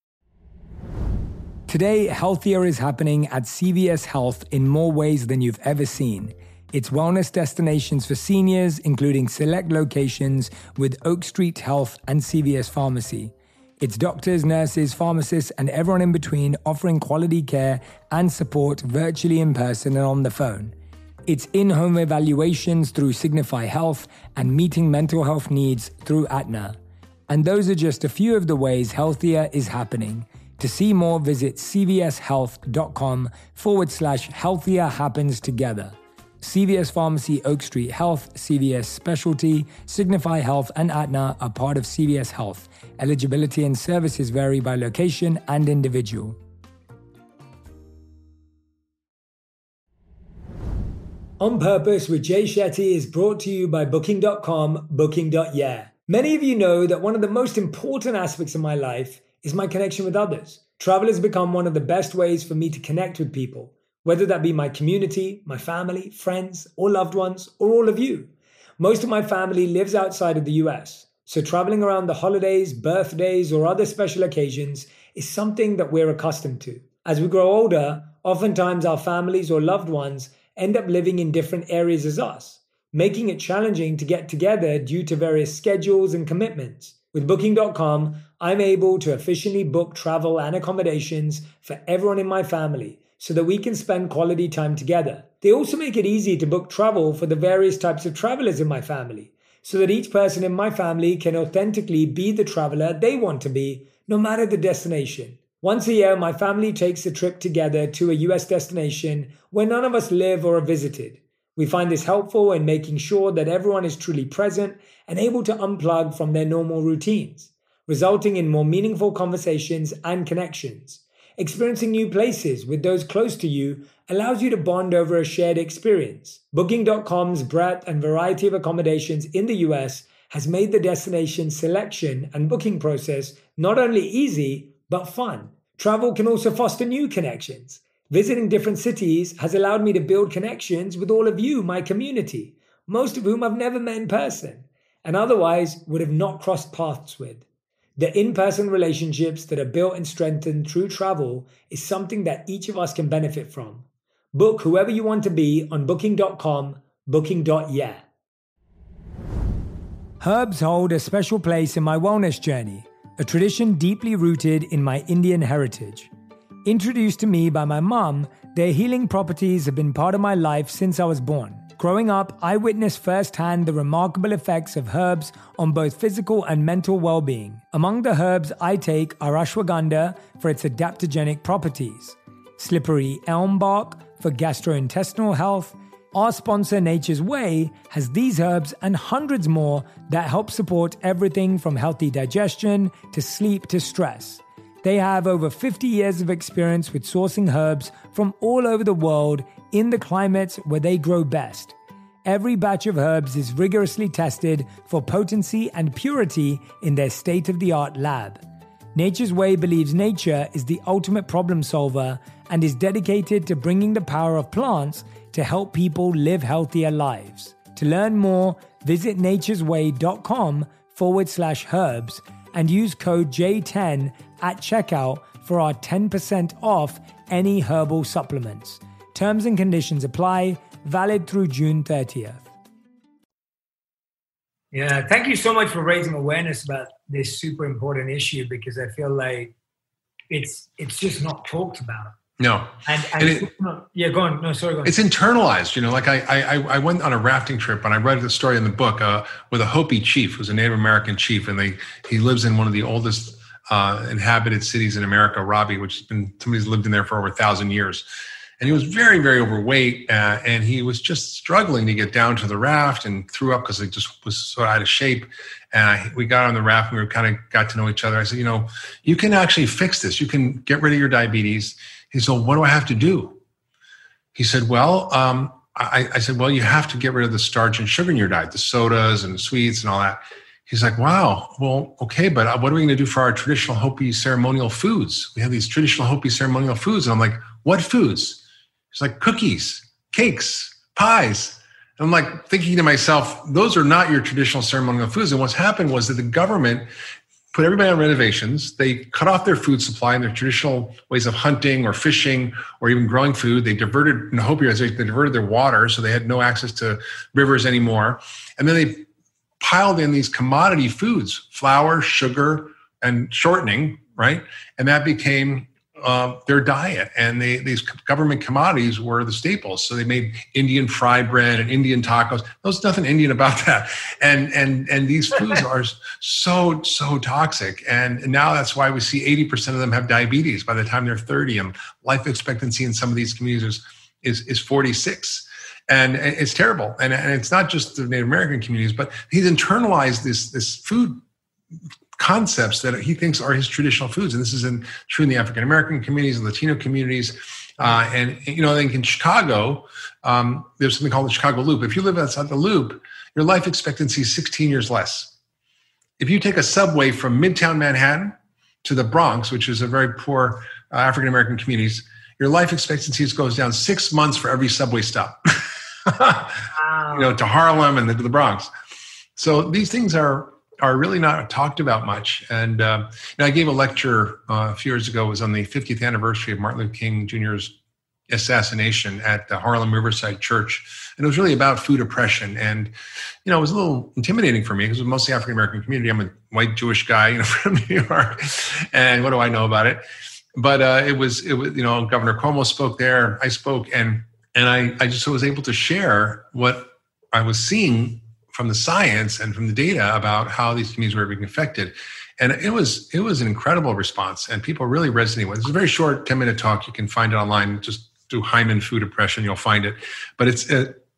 S1: Today, healthier is happening at C V S Health in more ways than you've ever seen. It's wellness destinations for seniors, including select locations with Oak Street Health and C V S Pharmacy. It's doctors, nurses, pharmacists, and everyone in between offering quality care and support virtually in person and on the phone. It's in-home evaluations through Signify Health and meeting mental health needs through Aetna. And those are just a few of the ways healthier is happening. To see more, visit cvshealth.com forward slash healthier happens together. C V S Pharmacy, Oak Street Health, C V S Specialty, Signify Health, and Aetna are part of C V S Health. Eligibility and services vary by location and individual. On Purpose with Jay Shetty is brought to you by Booking dot com, Booking dot yeah. Many of you know that one of the most important aspects of my life is my connection with others. Travel has become one of the best ways for me to connect with people, whether that be my community, my family, friends, or loved ones, or all of you. Most of my family lives outside of the U S, so traveling around the holidays, birthdays, or other special occasions is something that we're accustomed to. As we grow older, oftentimes our families or loved ones end up living in different areas as us, making it challenging to get together due to various schedules and commitments. With Booking dot com, I'm able to efficiently book travel and accommodations for everyone in my family so that we can spend quality time together. They also make it easy to book travel for the various types of travelers in my family so that each person in my family can authentically be the traveler they want to be, no matter the destination. Once a year, my family takes a trip together to a U S destination where none of us live or are visited. We find this helpful in making sure that everyone is truly present and able to unplug from their normal routines, resulting in more meaningful conversations and connections. Experiencing new places with those close to you allows you to bond over a shared experience. Booking dot com's breadth and variety of accommodations in the U S has made the destination selection and booking process not only easy, but fun. Travel can also foster new connections. Visiting different cities has allowed me to build connections with all of you, my community, most of whom I've never met in person, and otherwise would have not crossed paths with. The in-person relationships that are built and strengthened through travel is something that each of us can benefit from. Book whoever you want to be on booking dot com, booking dot yeah. Herbs hold a special place in my wellness journey, a tradition deeply rooted in my Indian heritage. Introduced to me by my mum, their healing properties have been part of my life since I was born. Growing up, I witnessed firsthand the remarkable effects of herbs on both physical and mental well-being. Among the herbs I take are ashwagandha for its adaptogenic properties, slippery elm bark for gastrointestinal health. Our sponsor Nature's Way has these herbs and hundreds more that help support everything from healthy digestion to sleep to stress. They have over fifty years of experience with sourcing herbs from all over the world in the climates where they grow best. Every batch of herbs is rigorously tested for potency and purity in their state-of-the-art lab. Nature's Way believes nature is the ultimate problem solver and is dedicated to bringing the power of plants to help people live healthier lives. To learn more, visit naturesway.com forward slash herbs and use code J ten at checkout for our ten percent off any herbal supplements. Terms and conditions apply, valid through June thirtieth. Yeah, thank you so much for raising awareness about this super important issue, because I feel like it's it's just not talked about.
S2: No.
S1: And, and, and it, not, yeah, go on. No, sorry, go on.
S2: It's internalized. You know, like I, I, I went on a rafting trip and I read the story in the book uh, with a Hopi chief, who's a Native American chief, and they he lives in one of the oldest uh, inhabited cities in America, Robbie, which has been somebody's lived in there for over a thousand years. And he was very, very overweight, uh, and he was just struggling to get down to the raft and threw up because he just was so out of shape. And I, we got on the raft and we kind of got to know each other. I said, you know, you can actually fix this. You can get rid of your diabetes. He said, well, what do I have to do? He said, well, um, I, I said, well, you have to get rid of the starch and sugar in your diet, the sodas and the sweets and all that. He's like, wow, well, okay, but what are we going to do for our traditional Hopi ceremonial foods? We have these traditional Hopi ceremonial foods. And I'm like, what foods? It's like cookies, cakes, pies. And I'm like thinking to myself, those are not your traditional ceremonial foods. And what's happened was that the government put everybody on renovations. They cut off their food supply and their traditional ways of hunting or fishing or even growing food. They diverted, in Hopi, they diverted their water, so they had no access to rivers anymore. And then they piled in these commodity foods, flour, sugar, and shortening, right? And that became Uh, their diet, and they, these government commodities were the staples. So they made Indian fried bread and Indian tacos. There's nothing Indian about that. And and and these foods are so so toxic. And now that's why we see eighty percent of them have diabetes by the time they're thirty, and life expectancy in some of these communities is is forty-six. And it's terrible. And and it's not just the Native American communities, but he's internalized this this food concepts that he thinks are his traditional foods. And this is in, true in the African-American communities and Latino communities. Uh, and, you know, I think in Chicago, um, there's something called the Chicago Loop. If you live outside the Loop, your life expectancy is sixteen years less. If you take a subway from Midtown Manhattan to the Bronx, which is a very poor uh, African-American communities, your life expectancy goes down six months for every subway stop, wow. You know, to Harlem and then to the Bronx. So these things are, are really not talked about much. And, uh, and I gave a lecture uh, a few years ago. It was on the fiftieth anniversary of Martin Luther King Junior's assassination at the Harlem Riverside Church. And it was really about food oppression. And, you know, it was a little intimidating for me because it was mostly African-American community. I'm a white Jewish guy, you know, from New York. And what do I know about it? But uh, it was, it was, you know, Governor Cuomo spoke there. I spoke, and and I, I just was able to share what I was seeing from the science and from the data about how these communities were being affected. And it was it was an incredible response, and people really resonated with it. It's a very short ten-minute talk. You can find it online. Just do Hyman food oppression, you'll find it. But it's uh,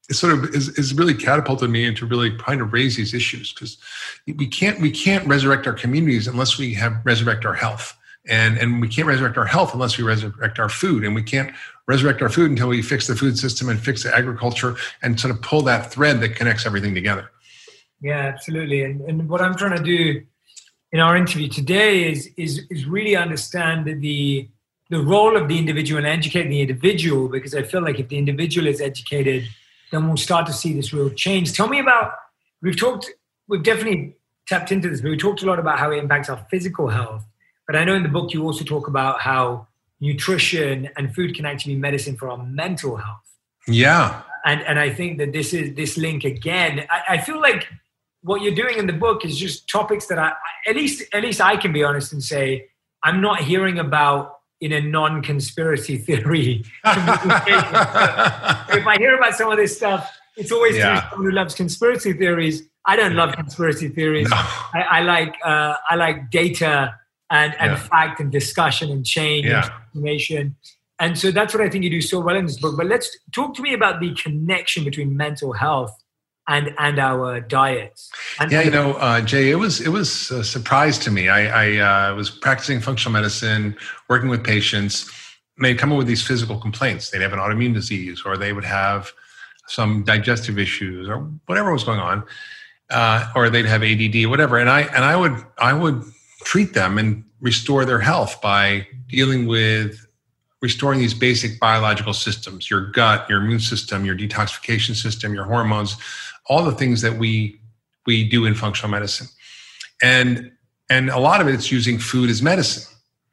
S2: it sort of is, is really catapulted me into really trying to raise these issues, because we can't we can't resurrect our communities unless we have resurrect our health, and and we can't resurrect our health unless we resurrect our food, and we can't resurrect our food until we fix the food system and fix the agriculture and sort of pull that thread that connects everything together.
S1: Yeah, absolutely. And and what I'm trying to do in our interview today is is is really understand the the role of the individual and educate the individual, because I feel like if the individual is educated, then we'll start to see this real change. Tell me about, we've talked, we've definitely tapped into this, but we talked a lot about how it impacts our physical health. But I know in the book you also talk about how nutrition and food can actually be medicine for our mental health.
S2: Yeah.
S1: And and I think that this is this link again. I, I feel like what you're doing in the book is just topics that I, at least at least I can be honest and say, I'm not hearing about in a non-conspiracy theory communication. So if I hear about some of this stuff, it's always yeah. through someone who loves conspiracy theories. I don't love conspiracy theories. No. I, I like uh, I like data and, and yeah. fact and discussion and change yeah. and transformation. And so that's what I think you do so well in this book. But let's talk to me about the connection between mental health and and our diets. And
S2: yeah, you know, uh, Jay, it was it was a surprise to me. I, I uh, was practicing functional medicine, working with patients. And they'd come up with these physical complaints. They'd have an autoimmune disease, or they would have some digestive issues, or whatever was going on, uh, or they'd have A D D, whatever. And I and I would I would treat them and restore their health by dealing with restoring these basic biological systems: your gut, your immune system, your detoxification system, your hormones. All the things that we we do in functional medicine. And, and a lot of it, it's using food as medicine.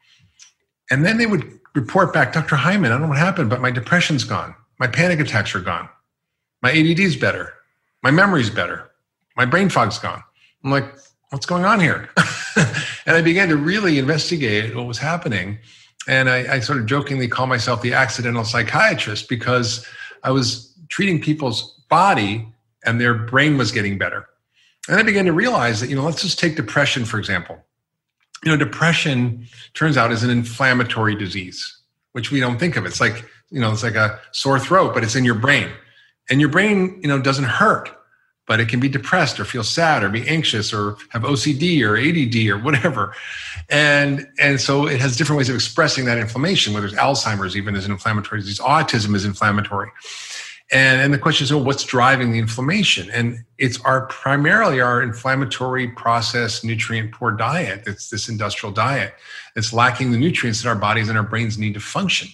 S2: And then they would report back, Doctor Hyman, I don't know what happened, but my depression's gone. My panic attacks are gone. My A D D's better. My memory's better. My brain fog's gone. I'm like, what's going on here? And I began to really investigate what was happening. And I, I sort of jokingly call myself the accidental psychiatrist, because I was treating people's body and their brain was getting better. And I began to realize that, you know, let's just take depression, for example. You know, depression turns out is an inflammatory disease, which we don't think of. It's like, you know, it's like a sore throat, but it's in your brain. And your brain, you know, doesn't hurt, but it can be depressed or feel sad or be anxious or have O C D or A D D or whatever. And, and so it has different ways of expressing that inflammation, whether it's Alzheimer's even is an inflammatory disease. Autism is inflammatory. And, and the question is, well, what's driving the inflammation? And it's our primarily our inflammatory processed nutrient poor diet. It's this industrial diet. It's lacking the nutrients that our bodies and our brains need to function.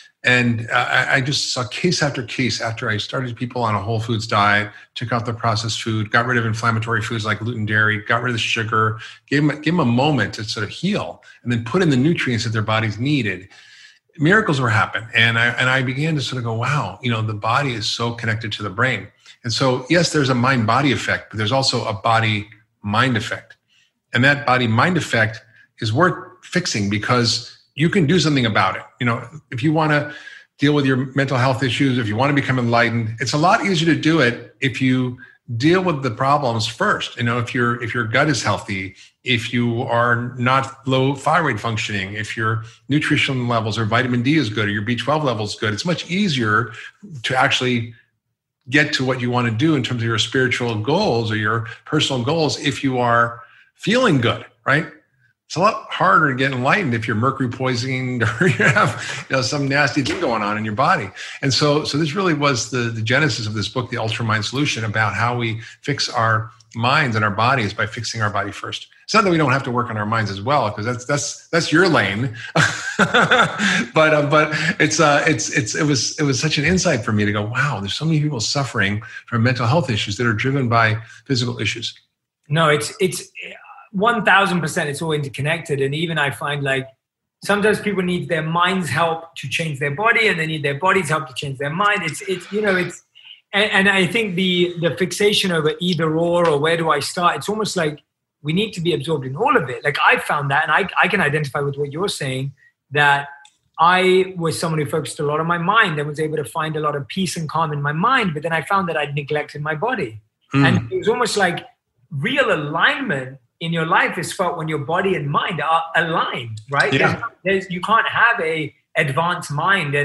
S2: And uh, I, I just saw case after case after I started people on a whole foods diet, took out the processed food, got rid of inflammatory foods like gluten, dairy, got rid of the sugar, gave them, gave them a moment to sort of heal, and then put in the nutrients that their bodies needed. Miracles were happening. And I, and I began to sort of go, wow, you know, the body is so connected to the brain. And so, yes, there's a mind-body effect, but there's also a body-mind effect. And that body-mind effect is worth fixing, because you can do something about it. You know, if you want to deal with your mental health issues, if you want to become enlightened, it's a lot easier to do it if you deal with the problems first. You know, if your if your gut is healthy, if you are not low thyroid functioning, if your nutrition levels or vitamin D is good or your B twelve level is good, it's much easier to actually get to what you want to do in terms of your spiritual goals or your personal goals if you are feeling good, right? It's a lot harder to get enlightened if you're mercury poisoning or you have, you know, some nasty thing going on in your body. And so, so this really was the, the genesis of this book, The Ultra Mind Solution, about how we fix our minds and our bodies by fixing our body first. It's not that we don't have to work on our minds as well, because that's that's that's your lane. but uh, but it's uh it's it's it was it was such an insight for me to go, wow, there's so many people suffering from mental health issues that are driven by physical issues.
S1: No, it's it's. one thousand percent it's all interconnected. And even I find like sometimes people need their mind's help to change their body, and they need their body's help to change their mind. It's, it's you know, it's, and, and I think the the fixation over either or, or where do I start, it's almost like we need to be absorbed in all of it. Like I found that, and I, I can identify with what you're saying, that I was someone who focused a lot on my mind and was able to find a lot of peace and calm in my mind. But then I found that I'd neglected my body. Mm. And it was almost like real alignment in your life is felt when your body and mind are aligned, right?
S2: Yeah.
S1: There's, there's, you can't have a advanced mind and a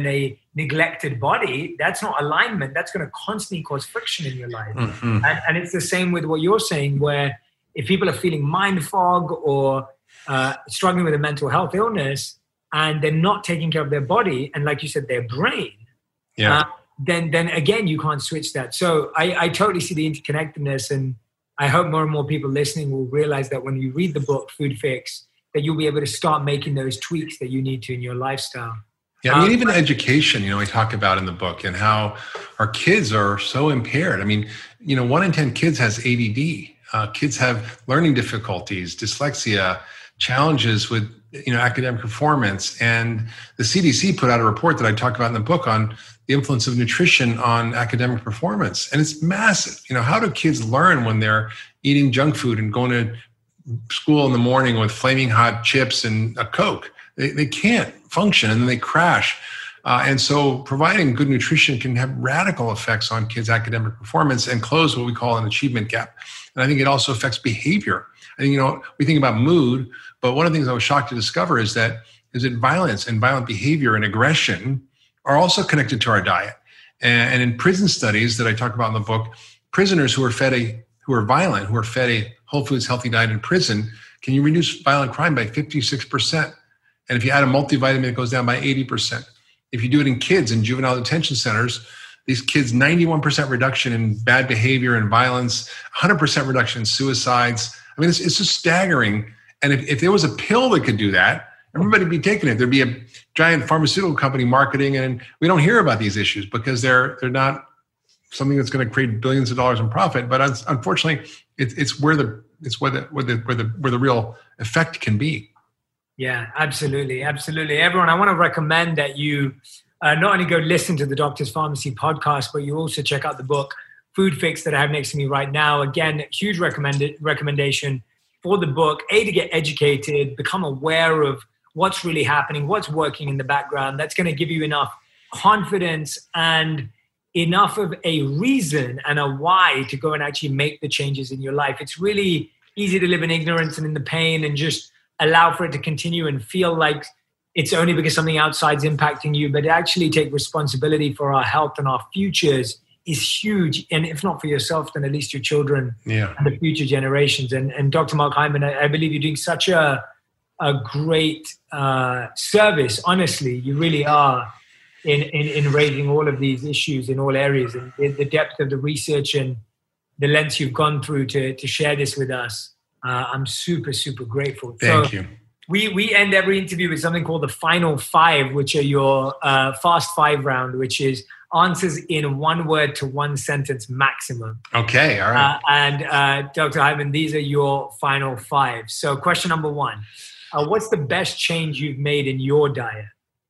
S1: neglected body, that's not alignment. That's going to constantly cause friction in your life. Mm-hmm. And, and it's the same with what you're saying, where if people are feeling mind fog or uh, struggling with a mental health illness and they're not taking care of their body and, like you said, their brain, yeah. uh, then then again, you can't switch that. So I, I totally see the interconnectedness, and I hope more and more people listening will realize that when you read the book, Food Fix, that you'll be able to start making those tweaks that you need to in your lifestyle.
S2: Yeah, I mean, um, even education, you know, I talk about in the book, and how our kids are so impaired. I mean, you know, one in ten kids has A D D. Uh, kids have learning difficulties, dyslexia, challenges with, you know, academic performance. And the C D C put out a report that I talk about in the book on the influence of nutrition on academic performance. And it's massive. You know, how do kids learn when they're eating junk food and going to school in the morning with flaming hot chips and a Coke? They, they can't function, and then they crash. Uh, and so providing good nutrition can have radical effects on kids' academic performance and close what we call an achievement gap. And I think it also affects behavior. I think, you know, we think about mood, but one of the things I was shocked to discover is that is that violence and violent behavior and aggression are also connected to our diet. And, and in prison studies that I talk about in the book, prisoners who are fed a who are violent, who are fed a whole foods healthy diet in prison, can you reduce violent crime by fifty-six percent? And if you add a multivitamin, it goes down by eighty percent. If you do it in kids in juvenile detention centers, these kids, ninety-one percent reduction in bad behavior and violence, one hundred percent reduction in suicides. I mean, it's, it's just staggering. And if, if there was a pill that could do that, everybody would be taking it. There'd be a giant pharmaceutical company marketing, and we don't hear about these issues because they're they're not something that's going to create billions of dollars in profit. But unfortunately, it, it's where the it's where the where the where the where the real effect can be.
S1: Yeah, absolutely, absolutely. Everyone, I want to recommend that you uh, not only go listen to the Doctor's Pharmacy podcast, but you also check out the book Food Fix that I have next to me right now. Again, huge recommended recommendation for the book. A, to get educated, become aware of what's really happening, what's working in the background. That's going to give you enough confidence and enough of a reason and a why to go and actually make the changes in your life. It's really easy to live in ignorance and in the pain and just allow for it to continue and feel like it's only because something outside's impacting you, but actually take responsibility for our health and our futures is huge. And if not for yourself, then at least your children yeah. and the future generations. And, and Doctor Mark Hyman, I, I believe you're doing such a, a great uh, service. Honestly, you really are in, in, in raising all of these issues in all areas, and the, the depth of the research and the lengths you've gone through to, to share this with us. Uh, I'm super, super grateful.
S2: Thank
S1: so
S2: you.
S1: We we end every interview with something called the final five, which are your uh, fast five round, which is answers in one word to one sentence maximum.
S2: Okay, all right.
S1: Uh, and uh, Doctor Hyman, these are your final five. So question number one, uh, what's the best change you've made in your diet?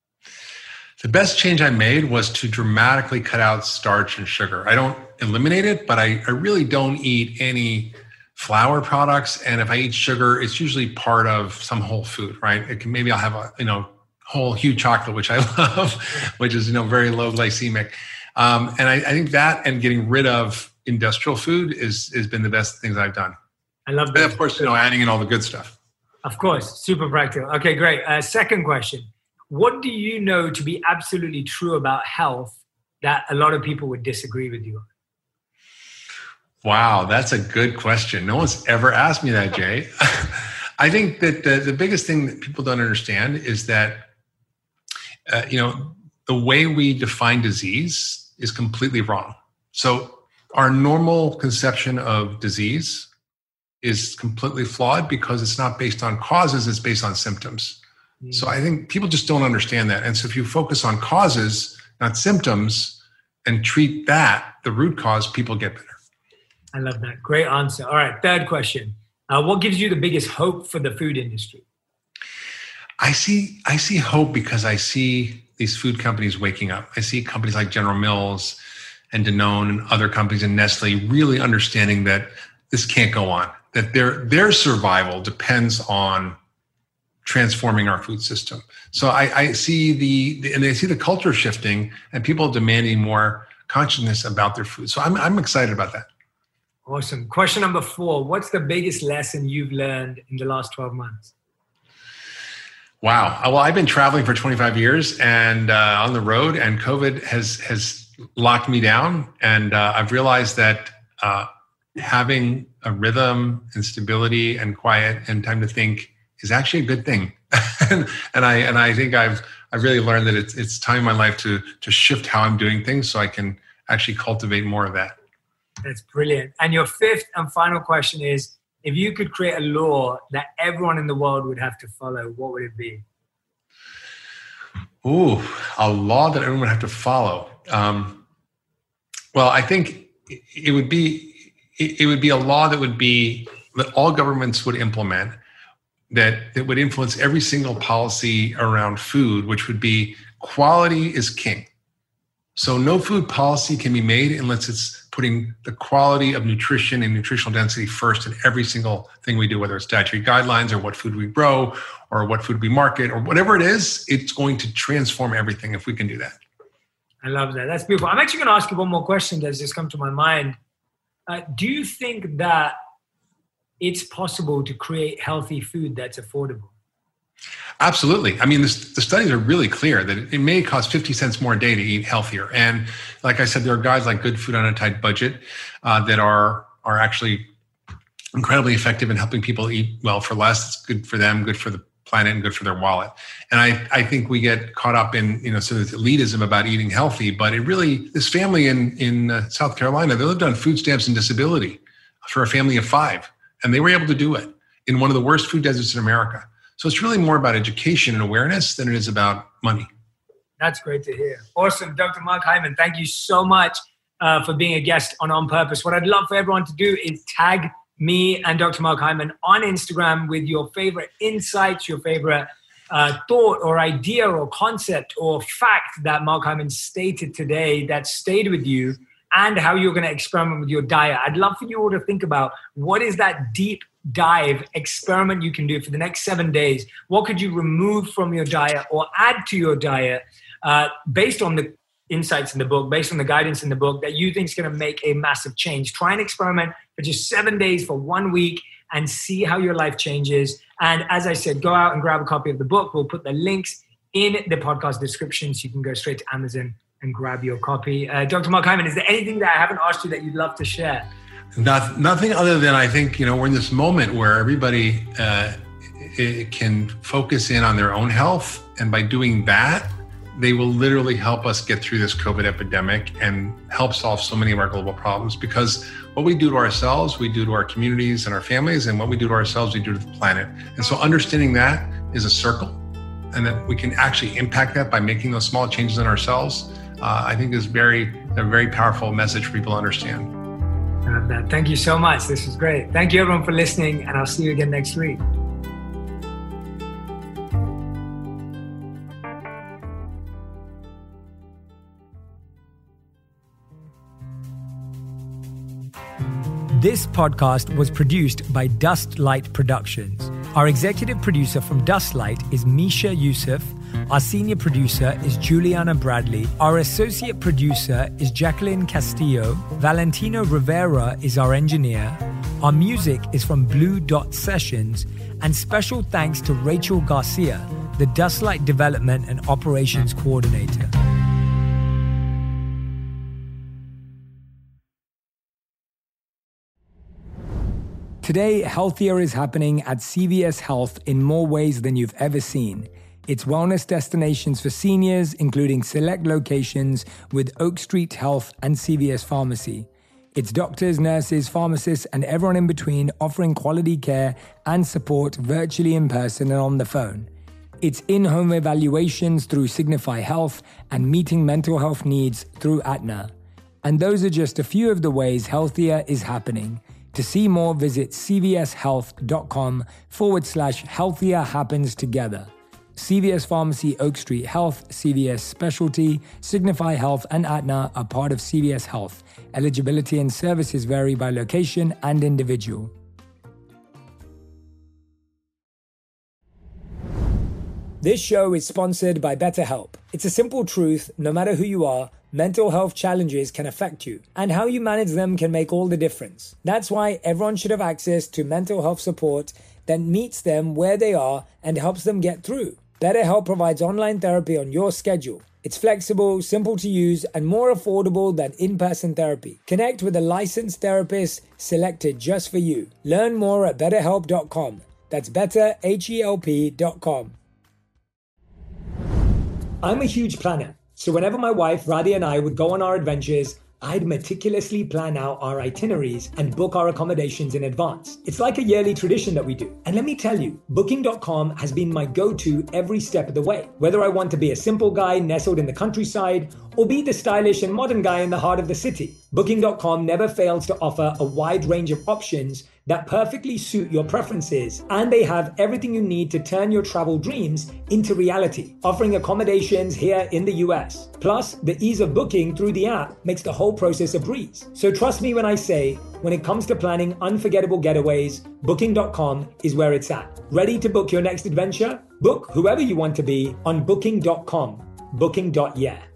S2: The best change I made was to dramatically cut out starch and sugar. I don't eliminate it, but I, I really don't eat any flour products. And if I eat sugar, it's usually part of some whole food, right? It can, maybe I'll have a, you know, whole huge chocolate, which I love, which is, you know, very low glycemic. Um, and I, I think that and getting rid of industrial food is has been the best things I've done.
S1: I love that.
S2: And of course, you know, adding in all the good stuff.
S1: Of course, super practical. Okay, great. Uh, second question. What do you know to be absolutely true about health that a lot of people would disagree with you on?
S2: Wow, that's a good question. No one's ever asked me that, Jay. I think that the, the biggest thing that people don't understand is that, uh, you know, the way we define disease is completely wrong. So our normal conception of disease is completely flawed because it's not based on causes, it's based on symptoms. Mm-hmm. So I think people just don't understand that. And so if you focus on causes, not symptoms, and treat that, the root cause, people get better.
S1: I love that. Great answer. All right. Third question. Uh, what gives you the biggest hope for the food industry?
S2: I see, I see hope because I see these food companies waking up. I see companies like General Mills and Danone and other companies and Nestle really understanding that this can't go on, that their, their survival depends on transforming our food system. So I, I see the, and I see the culture shifting and people demanding more consciousness about their food. So I'm, I'm excited about that.
S1: Awesome. Question number four. What's the biggest lesson you've learned in the last twelve months?
S2: Wow. Well, I've been traveling for twenty-five years and uh, on the road, and COVID has has locked me down. And uh, I've realized that uh, having a rhythm and stability and quiet and time to think is actually a good thing. and, and I and I think I've I've really learned that it's it's time in my life to to shift how I'm doing things so I can actually cultivate more of that.
S1: That's brilliant. And your fifth and final question is, if you could create a law that everyone in the world would have to follow, what would it be?
S2: Ooh, a law that everyone would have to follow. Um, well, I think it would be it would be a law that would be that all governments would implement, that that would influence every single policy around food, which would be quality is king. So no food policy can be made unless it's putting the quality of nutrition and nutritional density first in every single thing we do, whether it's dietary guidelines or what food we grow or what food we market or whatever it is. It's going to transform everything if we can do that.
S1: I love that. That's beautiful. I'm actually going to ask you one more question that's just come to my mind. Uh, do you think that it's possible to create healthy food that's affordable?
S2: Absolutely. I mean, this, the studies are really clear that it, it may cost fifty cents more a day to eat healthier. And like I said, there are guys like Good Food on a Tight Budget uh, that are are actually incredibly effective in helping people eat well for less. It's good for them, good for the planet, and good for their wallet. And I, I think we get caught up in, you know, sort of elitism about eating healthy, but it really, this family in, in uh, South Carolina, they lived on food stamps and disability for a family of five. And they were able to do it in one of the worst food deserts in America. So it's really more about education and awareness than it is about money.
S1: That's great to hear. Awesome. Doctor Mark Hyman, thank you so much uh, for being a guest on On Purpose. What I'd love for everyone to do is tag me and Doctor Mark Hyman on Instagram with your favorite insights, your favorite uh, thought or idea or concept or fact that Mark Hyman stated today that stayed with you, and how you're going to experiment with your diet. I'd love for you all to think about what is that deep dive experiment you can do for the next seven days. What could you remove from your diet or add to your diet uh, based on the insights in the book, based on the guidance in the book that you think is going to make a massive change? Try and experiment for just seven days for one week and see how your life changes. And as I said, go out and grab a copy of the book. We'll put the links in the podcast description so you can go straight to Amazon and grab your copy. Uh, Doctor Mark Hyman, is there anything that I haven't asked you that you'd love to share?
S2: Not, nothing other than I think, you know, we're in this moment where everybody uh, it can focus in on their own health. And by doing that, they will literally help us get through this COVID epidemic and help solve so many of our global problems. Because what we do to ourselves, we do to our communities and our families, and what we do to ourselves, we do to the planet. And so understanding that is a circle, and that we can actually impact that by making those small changes in ourselves, uh, I think is very a very powerful message for people to understand.
S1: I love that. Thank you so much. This was great. Thank you everyone for listening, and I'll see you again next week. This podcast was produced by Dustlight Productions. Our executive producer from Dustlight is Misha Yusuf. Our senior producer is Juliana Bradley. Our associate producer is Jacqueline Castillo. Valentino Rivera is our engineer. Our music is from Blue Dot Sessions. And special thanks to Rachel Garcia, the Dustlight Development and Operations Coordinator. Today, healthier is happening at C V S Health in more ways than you've ever seen. It's wellness destinations for seniors, including select locations with Oak Street Health and C V S Pharmacy. It's doctors, nurses, pharmacists, and everyone in between offering quality care and support virtually in person and on the phone. It's in-home evaluations through Signify Health and meeting mental health needs through Aetna. And those are just a few of the ways healthier is happening. To see more, visit cvshealth.com forward slash healthier happens together. C V S Pharmacy, Oak Street Health, C V S Specialty, Signify Health, and Aetna are part of C V S Health. Eligibility and services vary by location and individual. This show is sponsored by BetterHelp. It's a simple truth, no matter who you are, mental health challenges can affect you, and how you manage them can make all the difference. That's why everyone should have access to mental health support that meets them where they are and helps them get through. BetterHelp provides online therapy on your schedule. It's flexible, simple to use, and more affordable than in-person therapy. Connect with a licensed therapist selected just for you. Learn more at better help dot com. That's better help dot com. I'm a huge planner, so whenever my wife Radhi and I would go on our adventures, I'd meticulously plan out our itineraries and book our accommodations in advance. It's like a yearly tradition that we do. And let me tell you, booking dot com has been my go-to every step of the way. Whether I want to be a simple guy nestled in the countryside or be the stylish and modern guy in the heart of the city, booking dot com never fails to offer a wide range of options that perfectly suit your preferences, and they have everything you need to turn your travel dreams into reality, offering accommodations here in the U S. Plus, the ease of booking through the app makes the whole process a breeze. So trust me when I say, when it comes to planning unforgettable getaways, booking dot com is where it's at. Ready to book your next adventure? Book whoever you want to be on booking dot com. Booking dot yeah.